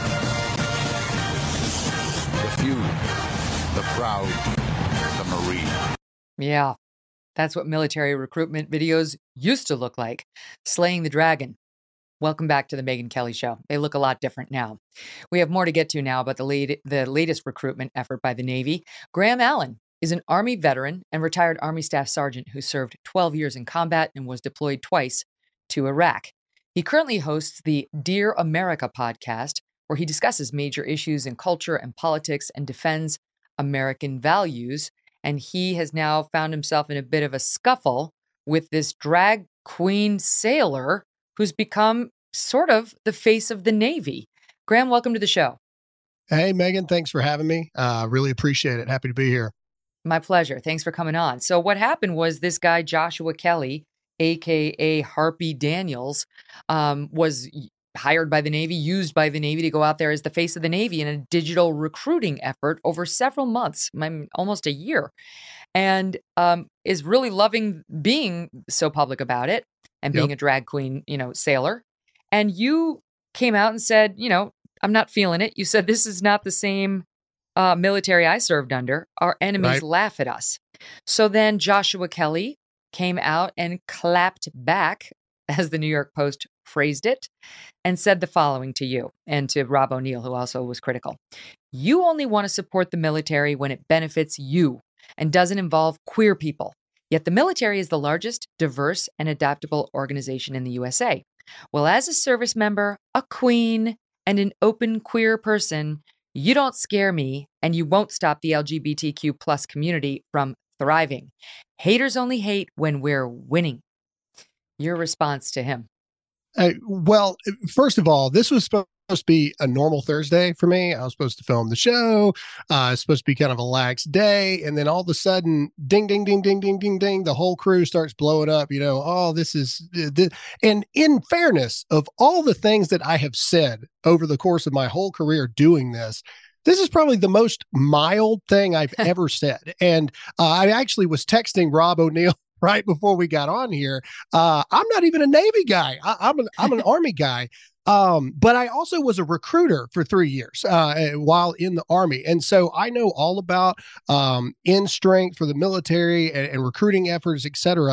S21: The few, the proud, the Marine.
S3: Yeah, that's what military recruitment videos used to look like. Slaying the dragon. Welcome back to the Megyn Kelly Show. They look a lot different now. We have more to get to now about the, late, the latest recruitment effort by the Navy. Graham Allen is an Army veteran and retired Army Staff Sergeant who served twelve years in combat and was deployed twice to Iraq. He currently hosts the Dear America podcast, where he discusses major issues in culture and politics and defends American values. And he has now found himself in a bit of a scuffle with this drag queen sailor who's become sort of the face of the Navy. Graham, welcome to the show.
S22: Hey, Megan, thanks for having me. Uh, really appreciate it. Happy to be here.
S3: My pleasure. Thanks for coming on. So what happened was this guy, Joshua Kelly, a k a. Harpy Daniels, um, was hired by the Navy, used by the Navy to go out there as the face of the Navy in a digital recruiting effort over several months, I mean, almost a year, and um, is really loving being so public about it and being
S22: Yep.
S3: a drag queen, you know, sailor. And you came out and said, you know, I'm not feeling it. You said, this is not the same uh, military I served under. Our enemies
S22: Right.
S3: laugh at us. So then Joshua Kelly came out and clapped back, as the New York Post phrased it, and said the following to you and to Rob O'Neill, who also was critical. You only want to support the military when it benefits you and doesn't involve queer people. Yet the military is the largest, diverse, and adaptable organization in the U S A. Well, as a service member, a queen, and an open queer person, you don't scare me, and you won't stop the L G B T Q plus community from thriving. Haters only hate when we're winning. Your response to him?
S22: Uh, well, first of all, this was supposed to be a normal Thursday for me. I was supposed to film the show. Uh, it's supposed to be kind of a lax day. And then all of a sudden, ding, ding, ding, ding, ding, ding, ding, the whole crew starts blowing up, you know, oh, this is, this. And in fairness of all the things that I have said over the course of my whole career doing this, this is probably the most mild thing I've ever said. And uh, I actually was texting Rob O'Neill right before we got on here. Uh, I'm not even a Navy guy. I, I'm an I'm an Army guy. Um, but I also was a recruiter for three years uh, while in the Army. And so I know all about um, in strength for the military and, and recruiting efforts, et cetera.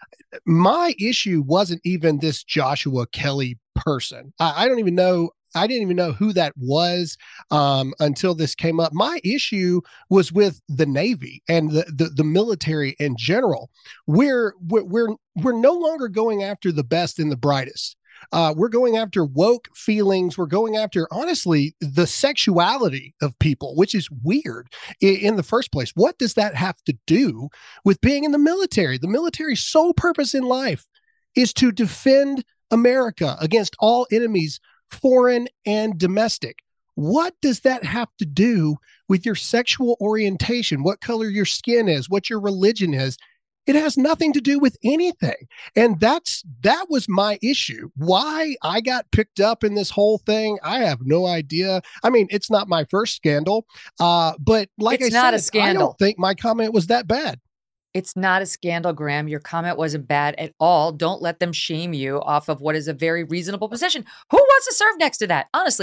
S22: My issue wasn't even this Joshua Kelly person. I, I don't even know. I didn't even know who that was um, until this came up. My issue was with the Navy and the, the, the military in general. We're, we're, we're, we're no longer going after the best and the brightest. Uh, we're going after woke feelings. We're going after, honestly, the sexuality of people, which is weird in, in the first place. What does that have to do with being in the military? The military's sole purpose in life is to defend America against all enemies, foreign and domestic. What does that have to do with your sexual orientation, what color your skin is, what your religion is? It has nothing to do with anything. And that's that was my issue. Why I got picked up in this whole thing, I have no idea. I mean, it's not my first scandal, uh, but like
S3: It's
S22: I
S3: not
S22: said,
S3: a scandal.
S22: I don't think my comment was that bad.
S3: It's not a scandal, Graham. Your comment wasn't bad at all. Don't let them shame you off of what is a very reasonable position. Who wants to serve next to that? Honestly,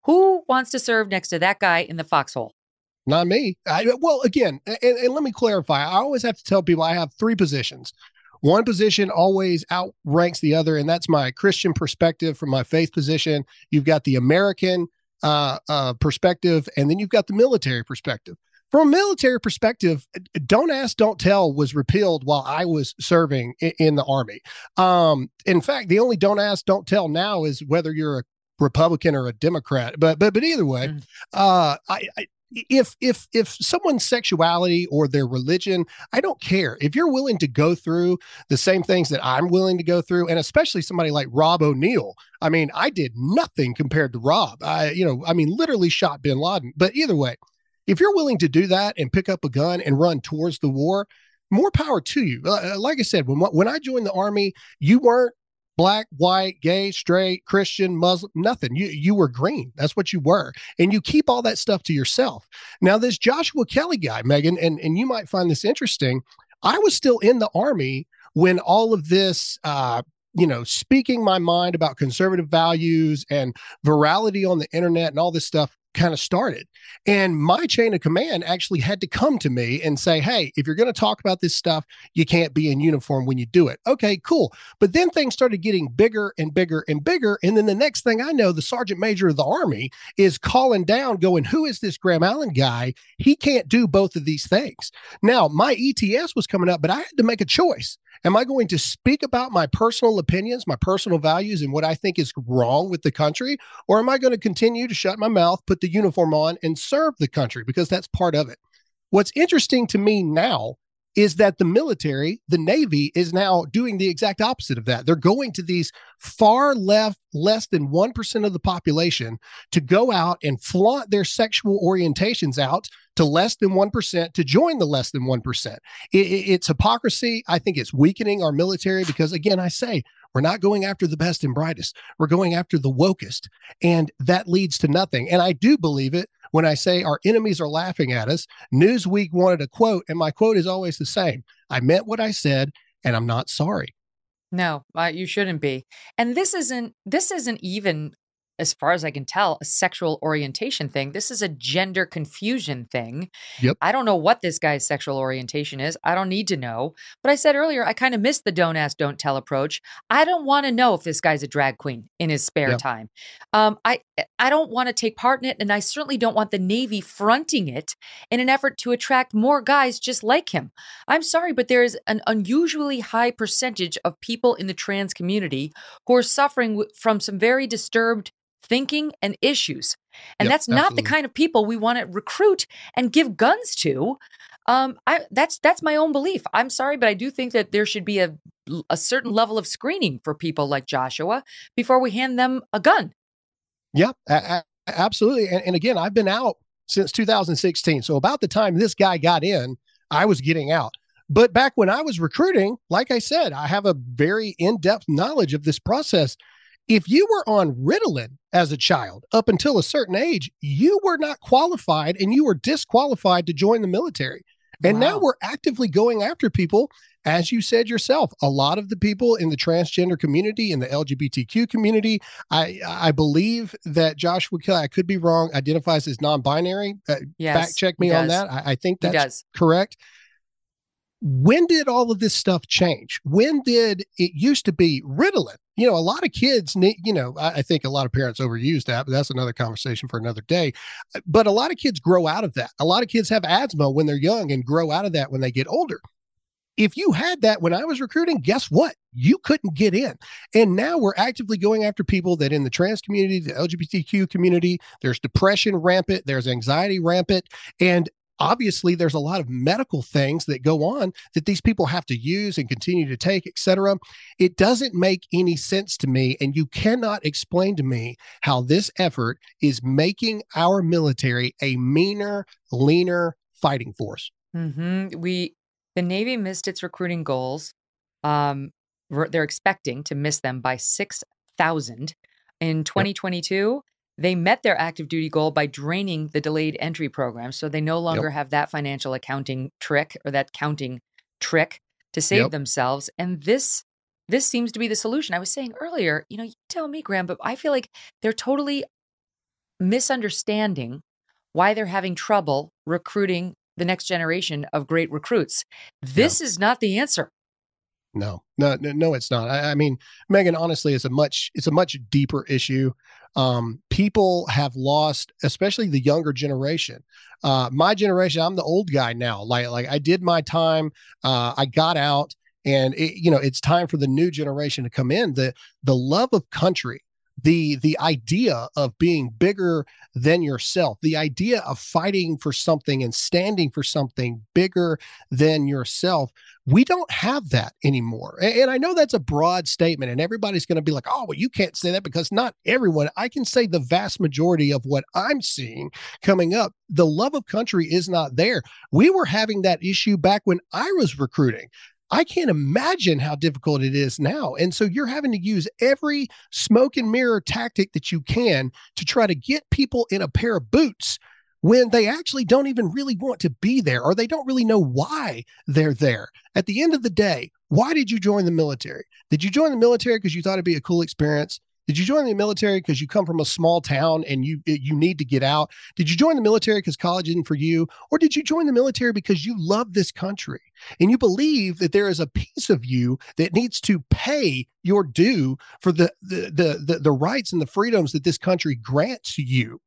S3: Who wants to serve next to that guy in the foxhole?
S22: Not me. I, well, again, and, and let me clarify. I always have to tell people I have three positions. One position always outranks the other, and that's my Christian perspective from my faith position. You've got the American uh, uh, perspective, and then you've got the military perspective. From a military perspective, don't ask, don't tell was repealed while I was serving in, in the Army. Um, in fact, the only don't ask, don't tell now is whether you're a Republican or a Democrat. But but but either way, mm. uh, I, I if if if someone's sexuality or their religion, I don't care. If you're willing to go through the same things that I'm willing to go through, and especially somebody like Rob O'Neill. I mean, I did nothing compared to Rob. I, you know, I mean, literally shot bin Laden. But either way, if you're willing to do that and pick up a gun and run towards the war, more power to you. Uh, like I said, when when I joined the Army, you weren't black, white, gay, straight, Christian, Muslim, nothing. You you were green. That's what you were. And you keep all that stuff to yourself. Now, this Joshua Kelly guy, Megan, and, and you might find this interesting. I was still in the Army when all of this, uh, you know, speaking my mind about conservative values and virality on the internet and all this stuff kind of started. And my chain of command actually had to come to me and say, hey, if you're going to talk about this stuff, you can't be in uniform when you do it. Okay, cool. But then things started getting bigger and bigger and bigger. And then the next thing I know, the sergeant major of the Army is calling down going, who is this Graham Allen guy? He can't do both of these things. Now, my E T S was coming up, but I had to make a choice. Am I going to speak about my personal opinions, my personal values, and what I think is wrong with the country? Or am I going to continue to shut my mouth, put the uniform on, and serve the country? Because that's part of it. What's interesting to me now is that the military, the Navy, is now doing the exact opposite of that. They're going to these far left, less than one percent of the population to go out and flaunt their sexual orientations out to less than one percent to join the less than one percent. It, it, it's hypocrisy. I think it's weakening our military because, again, I say, we're not going after the best and brightest. We're going after the wokest. And that leads to nothing. And I do believe it when I say our enemies are laughing at us. Newsweek wanted a quote, and my quote is always the same. I meant what I said, and I'm not sorry.
S3: No, uh, you shouldn't be. And this isn't, this isn't even, as far as I can tell, a sexual orientation thing. This is a gender confusion thing.
S22: Yep.
S3: I don't know what this guy's sexual orientation is. I don't need to know. But I said earlier, I kind of missed the don't ask, don't tell approach. I don't want to know if this guy's a drag queen in his spare
S22: Yep.
S3: time. Um, I I don't want to take part in it, and I certainly don't want the Navy fronting it in an effort to attract more guys just like him. I'm sorry, but there is an unusually high percentage of people in the trans community who are suffering w- from some very disturbed thinking and issues. And
S22: Yep,
S3: that's not
S22: absolutely.
S3: the kind of people we want to recruit and give guns to. Um, I that's that's my own belief. I'm sorry, but I do think that there should be a a certain level of screening for people like Joshua before we hand them a gun.
S22: Yeah, a- a- absolutely. And, and again, I've been out since two thousand sixteen. So about the time this guy got in, I was getting out. But back when I was recruiting, like I said, I have a very in-depth knowledge of this process. If you were on Ritalin as a child up until a certain age, you were not qualified and you were disqualified to join the military. And now we're actively going after people, as you said yourself. A lot of the people in the transgender community, in the L G B T Q community, I I believe that Joshua Kelly, I could be wrong, identifies as non-binary. Uh,
S3: Yes,
S22: fact check
S3: he
S22: me on
S3: does.
S22: that. I, I think
S3: He
S22: that's
S3: does.
S22: correct. When did all of this stuff change? When did it used to be Ritalin? You know, a lot of kids need, you know, I, I think a lot of parents overuse that, but that's another conversation for another day. But a lot of kids grow out of that. A lot of kids have asthma when they're young and grow out of that when they get older. If you had that when I was recruiting, guess what? You couldn't get in. And now we're actively going after people that in the trans community, the L G B T Q community, there's depression rampant, there's anxiety rampant. And obviously there's a lot of medical things that go on that these people have to use and continue to take, et cetera. It doesn't make any sense to me. And you cannot explain to me how this effort is making our military a meaner, leaner fighting force.
S3: Mm-hmm. We, the Navy missed its recruiting goals. Um, re- they're expecting to miss them by six thousand. In twenty twenty-two, they met their active duty goal by draining the delayed entry program. So they no longer
S22: Yep.
S3: have that financial accounting trick or that counting trick to save
S22: Yep.
S3: themselves. And this, this seems to be the solution. I was saying earlier, you know, you tell me, Graham, but I feel like they're totally misunderstanding why they're having trouble recruiting the next generation of great recruits. This yeah. is not the answer.
S22: No, no, no, no, it's not. I, I mean, Megan, honestly, it's a much, it's a much deeper issue. Um, people have lost, especially the younger generation. Uh, my generation, I'm the old guy now. Like, like I did my time. Uh, I got out, and it, you know, it's time for the new generation to come in. The the love of country, the the idea of being bigger than yourself, the idea of fighting for something and standing for something bigger than yourself. We don't have that anymore. And, and I know that's a broad statement, and everybody's going to be like, oh, well, you can't say that, because not everyone. I can say the vast majority of what I'm seeing coming up, the love of country is not there. We were having that issue back when I was recruiting. I can't imagine how difficult it is now. And so you're having to use every smoke and mirror tactic that you can to try to get people in a pair of boots when they actually don't even really want to be there, or they don't really know why they're there. At the end of the day, why did you join the military? Did you join the military because you thought it'd be a cool experience? Did you join the military because you come from a small town and you you need to get out? Did you join the military because college isn't for you? Or did you join the military because you love this country and you believe that there is a piece of you that needs to pay your due for the the the the, the rights and the freedoms that this country grants you?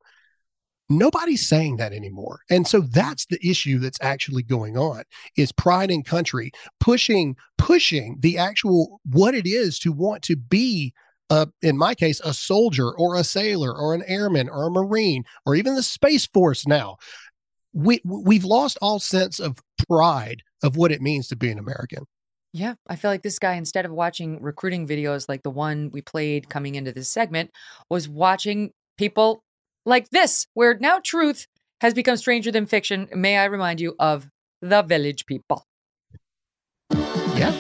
S22: Nobody's saying that anymore. And so that's the issue that's actually going on, is pride in country, pushing, pushing the actual, what it is to want to be, uh, in my case, a soldier or a sailor or an airman or a Marine or even the Space Force now. We, we've lost all sense of pride of what it means to be an American.
S3: Yeah, I feel like this guy, instead of watching recruiting videos like the one we played coming into this segment, was watching people like this, where now truth has become stranger than fiction. May I remind you of The Village People?
S22: Yeah.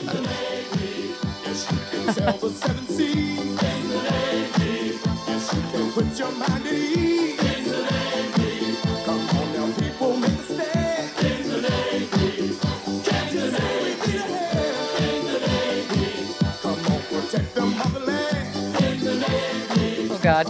S3: Oh, God.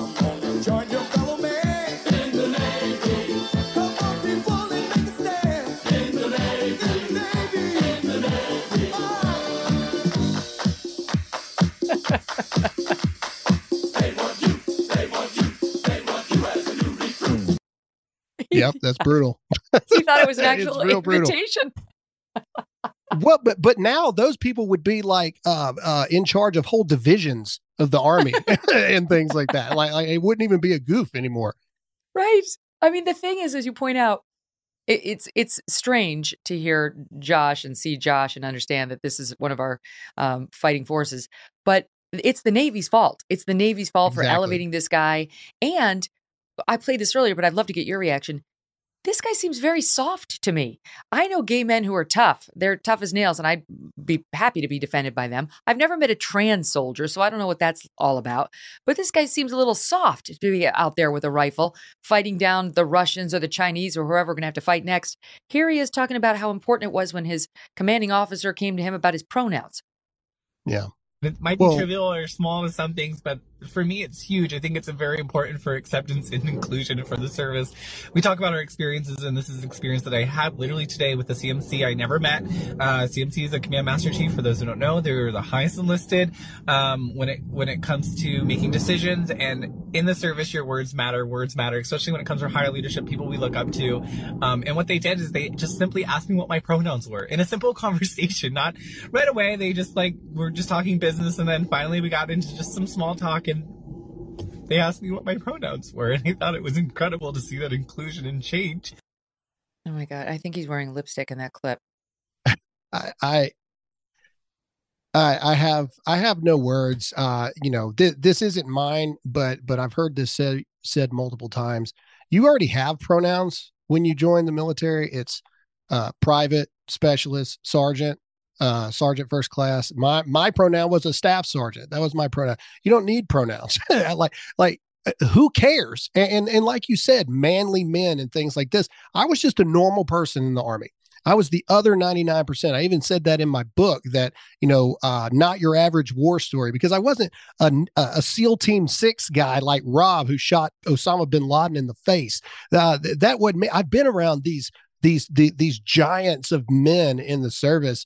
S22: Yep, that's brutal.
S3: He thought it was an actual
S22: real
S3: invitation.
S22: What? But but now those people would be like uh, uh, in charge of whole divisions of the army and things like that. Like, like it wouldn't even be a goof anymore.
S3: Right. I mean, the thing is, as you point out, it, it's it's strange to hear Josh and see Josh and understand that this is one of our um, fighting forces, but it's the Navy's fault. It's the Navy's fault
S22: Exactly.
S3: for elevating this guy. And I played this earlier, but I'd love to get your reaction. This guy seems very soft to me. I know gay men who are tough. They're tough as nails, and I'd be happy to be defended by them. I've never met a trans soldier, so I don't know what that's all about. But this guy seems a little soft to be out there with a rifle, fighting down the Russians or the Chinese or whoever we're going to have to fight next. Here he is talking about how important it was when his commanding officer came to him about his pronouns.
S22: Yeah.
S7: It might be
S22: Well-
S7: trivial or small to some things, but for me, it's huge. I think it's a very important for acceptance and inclusion for the service. We talk about our experiences, and this is an experience that I had literally today with the C M C I never met. Uh, C M C is a Command Master Chief. For those who don't know, they're the highest enlisted um, when it when it comes to making decisions. And in the service, your words matter. Words matter, especially when it comes to higher leadership, people we look up to. Um, and what they did is they just simply asked me what my pronouns were in a simple conversation. Not right away. They just like were just talking business, and then finally we got into just some small talk. And they asked me what my pronouns were, and I thought it was incredible to see that inclusion and change.
S3: Oh my God. I think he's wearing lipstick in that clip.
S22: I, I, I, I have, I have no words. Uh, you know, th- this isn't mine, but, but I've heard this said, said multiple times. You already have pronouns when you join the military. It's uh, private, specialist, sergeant, uh, sergeant first class. My, my pronoun was a staff sergeant. That was my pronoun. You don't need pronouns. like, like, who cares? And, and and like you said, manly men and things like this. I was just a normal person in the Army. I was the other ninety-nine percent. I even said that in my book that, you know, uh, not your average war story, because I wasn't a, a SEAL Team Six guy like Rob, who shot Osama bin Laden in the face. Uh, that would me. I've been around these, these, the, these giants of men in the service.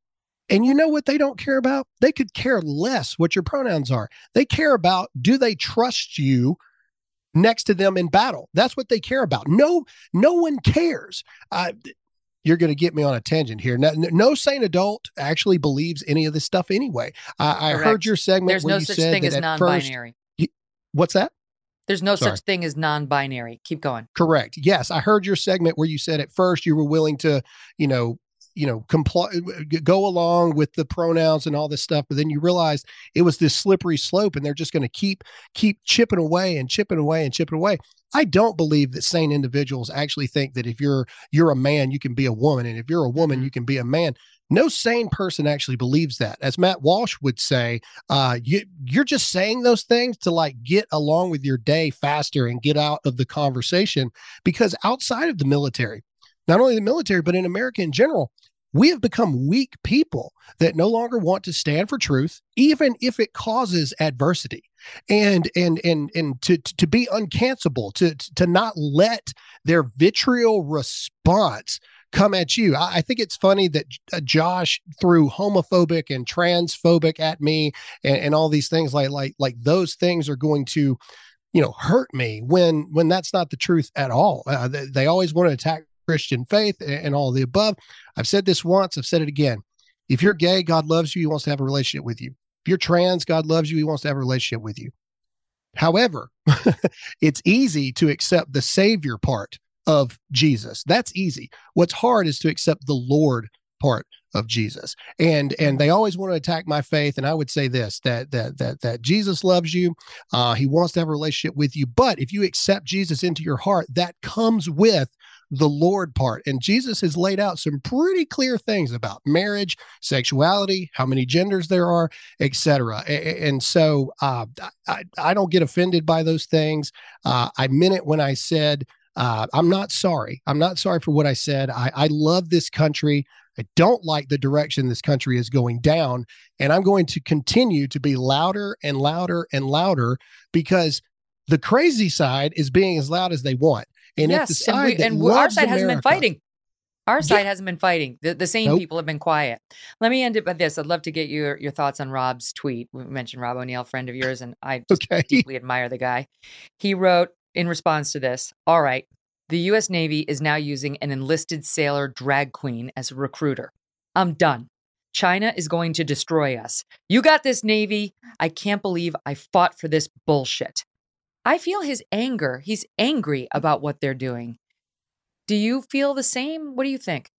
S22: And you know what they don't care about? They could care less what your pronouns are. They care about, do they trust you next to them in battle? That's what they care about. No, no one cares. Uh, you're going to get me on a tangent here. No, no sane adult actually believes any of this stuff anyway. I, I heard your segment
S3: There's
S22: where
S3: no
S22: you
S3: such
S22: said
S3: thing
S22: that
S3: as
S22: at
S3: non-binary.
S22: First, you, what's that?
S3: There's no
S22: Sorry.
S3: such thing as non-binary. Keep going.
S22: Correct. Yes, I heard your segment where you said at first you were willing to, you know, you know, comply, go along with the pronouns and all this stuff, but then you realized it was this slippery slope, and they're just going to keep keep chipping away and chipping away and chipping away. I don't believe that sane individuals actually think that if you're you're a man, you can be a woman, and if you're a woman, you can be a man. No sane person actually believes that. As Matt Walsh would say, uh, you, you're just saying those things to like get along with your day faster and get out of the conversation, because outside of the military, not only the military, but in America in general, we have become weak people that no longer want to stand for truth, even if it causes adversity, and and and and to to be uncancelable, to to not let their vitriol response come at you. I, I think it's funny that uh, Josh threw homophobic and transphobic at me, and, and all these things like like like those things are going to, you know, hurt me when when that's not the truth at all. Uh, they, they always want to attack Christian faith and, and all of the above. I've said this once, I've said it again. If you're gay, God loves you. He wants to have a relationship with you. If you're trans, God loves you. He wants to have a relationship with you. However, it's easy to accept the Savior part of Jesus. That's easy. What's hard is to accept the Lord part of Jesus. And and they always want to attack my faith. And I would say this, that that that that Jesus loves you. Uh, he wants to have a relationship with you. But if you accept Jesus into your heart, that comes with the Lord part. And Jesus has laid out some pretty clear things about marriage, sexuality, how many genders there are, et cetera. And, and so uh, I, I don't get offended by those things. Uh, I meant it when I said, uh, I'm not sorry. I'm not sorry for what I said. I, I love this country. I don't like the direction this country is going down. And I'm going to continue to be louder and louder and louder, because the crazy side is being as loud as they want. And
S3: yes,
S22: if the side
S3: and, we,
S22: that
S3: and our
S22: loves
S3: side hasn't been
S22: America-
S3: fighting. Our side
S22: Yeah.
S3: hasn't been fighting. The, the same
S22: Nope.
S3: people have been quiet. Let me end it with this. I'd love to get your, your thoughts on Rob's tweet. We mentioned Rob O'Neill, friend of yours, and I just
S22: Okay.
S3: deeply admire the guy. He wrote in response to this, all right, the U S Navy is now using an enlisted sailor drag queen as a recruiter. I'm done. China is going to destroy us. You got this, Navy. I can't believe I fought for this bullshit. I feel his anger. He's angry about what they're doing. Do you feel the same? What do you think?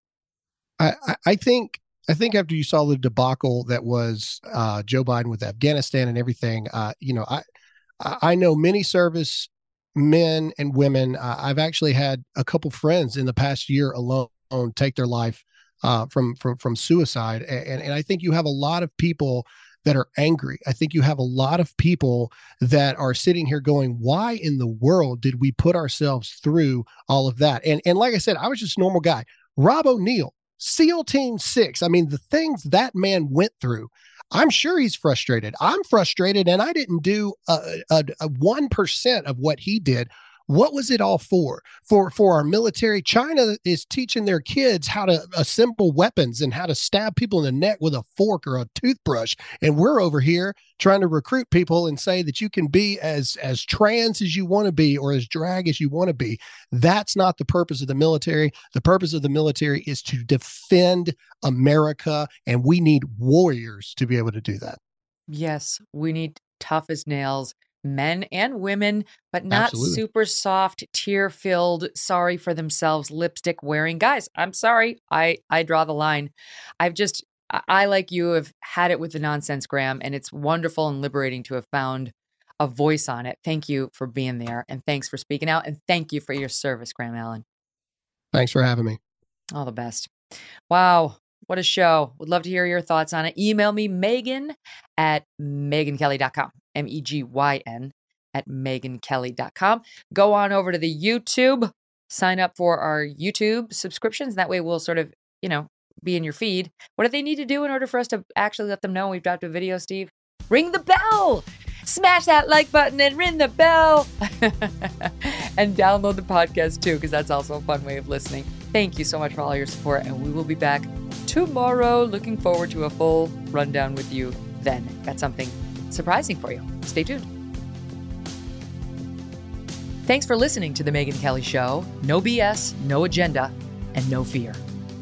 S22: I, I- I think I think after you saw the debacle that was uh, Joe Biden with Afghanistan and everything, uh, you know, I I know many service men and women. Uh, I've actually had a couple friends in the past year alone take their life uh, from from from suicide, and and I think you have a lot of people that are angry. I think you have a lot of people that are sitting here going, why in the world did we put ourselves through all of that? And and like I said, I was just a normal guy. Rob O'Neill, SEAL Team Six. I mean, the things that man went through, I'm sure he's frustrated. I'm frustrated, and I didn't do a, a, a one percent of what he did. What was it all for? For for our military? China is teaching their kids how to assemble weapons and how to stab people in the neck with a fork or a toothbrush. And we're over here trying to recruit people and say that you can be as as trans as you want to be or as drag as you want to be. That's not the purpose of the military. The purpose of the military is to defend America, and we need warriors to be able to do that.
S3: Yes, we need tough as nails, men and women, but not
S22: Absolutely.
S3: super soft, tear-filled, sorry for themselves, lipstick wearing guys. I'm sorry. I, I draw the line. I've just, I, I, like you, have had it with the nonsense, Graham, and it's wonderful and liberating to have found a voice on it. Thank you for being there, and thanks for speaking out, and thank you for your service, Graham Allen.
S22: Thanks for having me.
S3: All the best. Wow. What a show. Would love to hear your thoughts on it. Email me, Megan at megan kelly dot com. M E G Y N at megan kelly dot com. Go on over to the YouTube. sign up for our YouTube subscriptions. That way we'll sort of, you know, be in your feed. What do they need to do in order for us to actually let them know we've dropped a video, Steve? Ring the bell! Smash that like button and ring the bell! And download the podcast too, because that's also a fun way of listening. Thank you so much for all your support, and we will be back tomorrow. Looking forward to a full rundown with you then. Got something surprising for you. Stay tuned. Thanks for listening to The Megyn Kelly Show. No B S, no agenda, and no fear.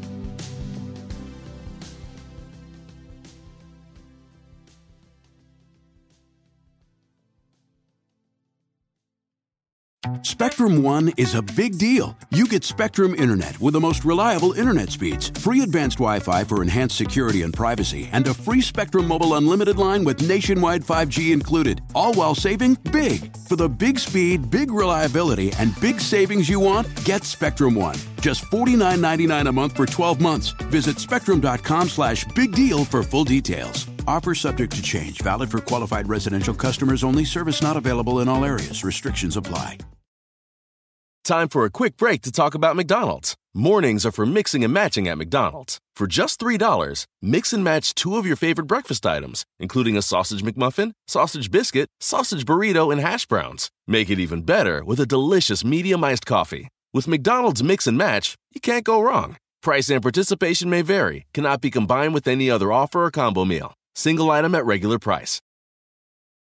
S1: Spectrum One is a big deal. You get Spectrum Internet with the most reliable internet speeds, free advanced Wi-Fi for enhanced security and privacy, and a free Spectrum Mobile Unlimited line with nationwide five G included, all while saving big. For the big speed, big reliability, and big savings you want, get Spectrum One. Just forty-nine ninety-nine a month for twelve months. Visit spectrum.com slash big deal for full details. Offer subject to change. Valid for qualified residential customers only. Service not available in all areas. Restrictions apply.
S2: Time for a quick break to talk about McDonald's. Mornings are for mixing and matching at McDonald's. For just three dollars, mix and match two of your favorite breakfast items, including a sausage McMuffin, sausage biscuit, sausage burrito, and hash browns. Make it even better with a delicious medium iced coffee. With McDonald's Mix and Match, you can't go wrong. Price and participation may vary, cannot be combined with any other offer or combo meal. Single item at regular price.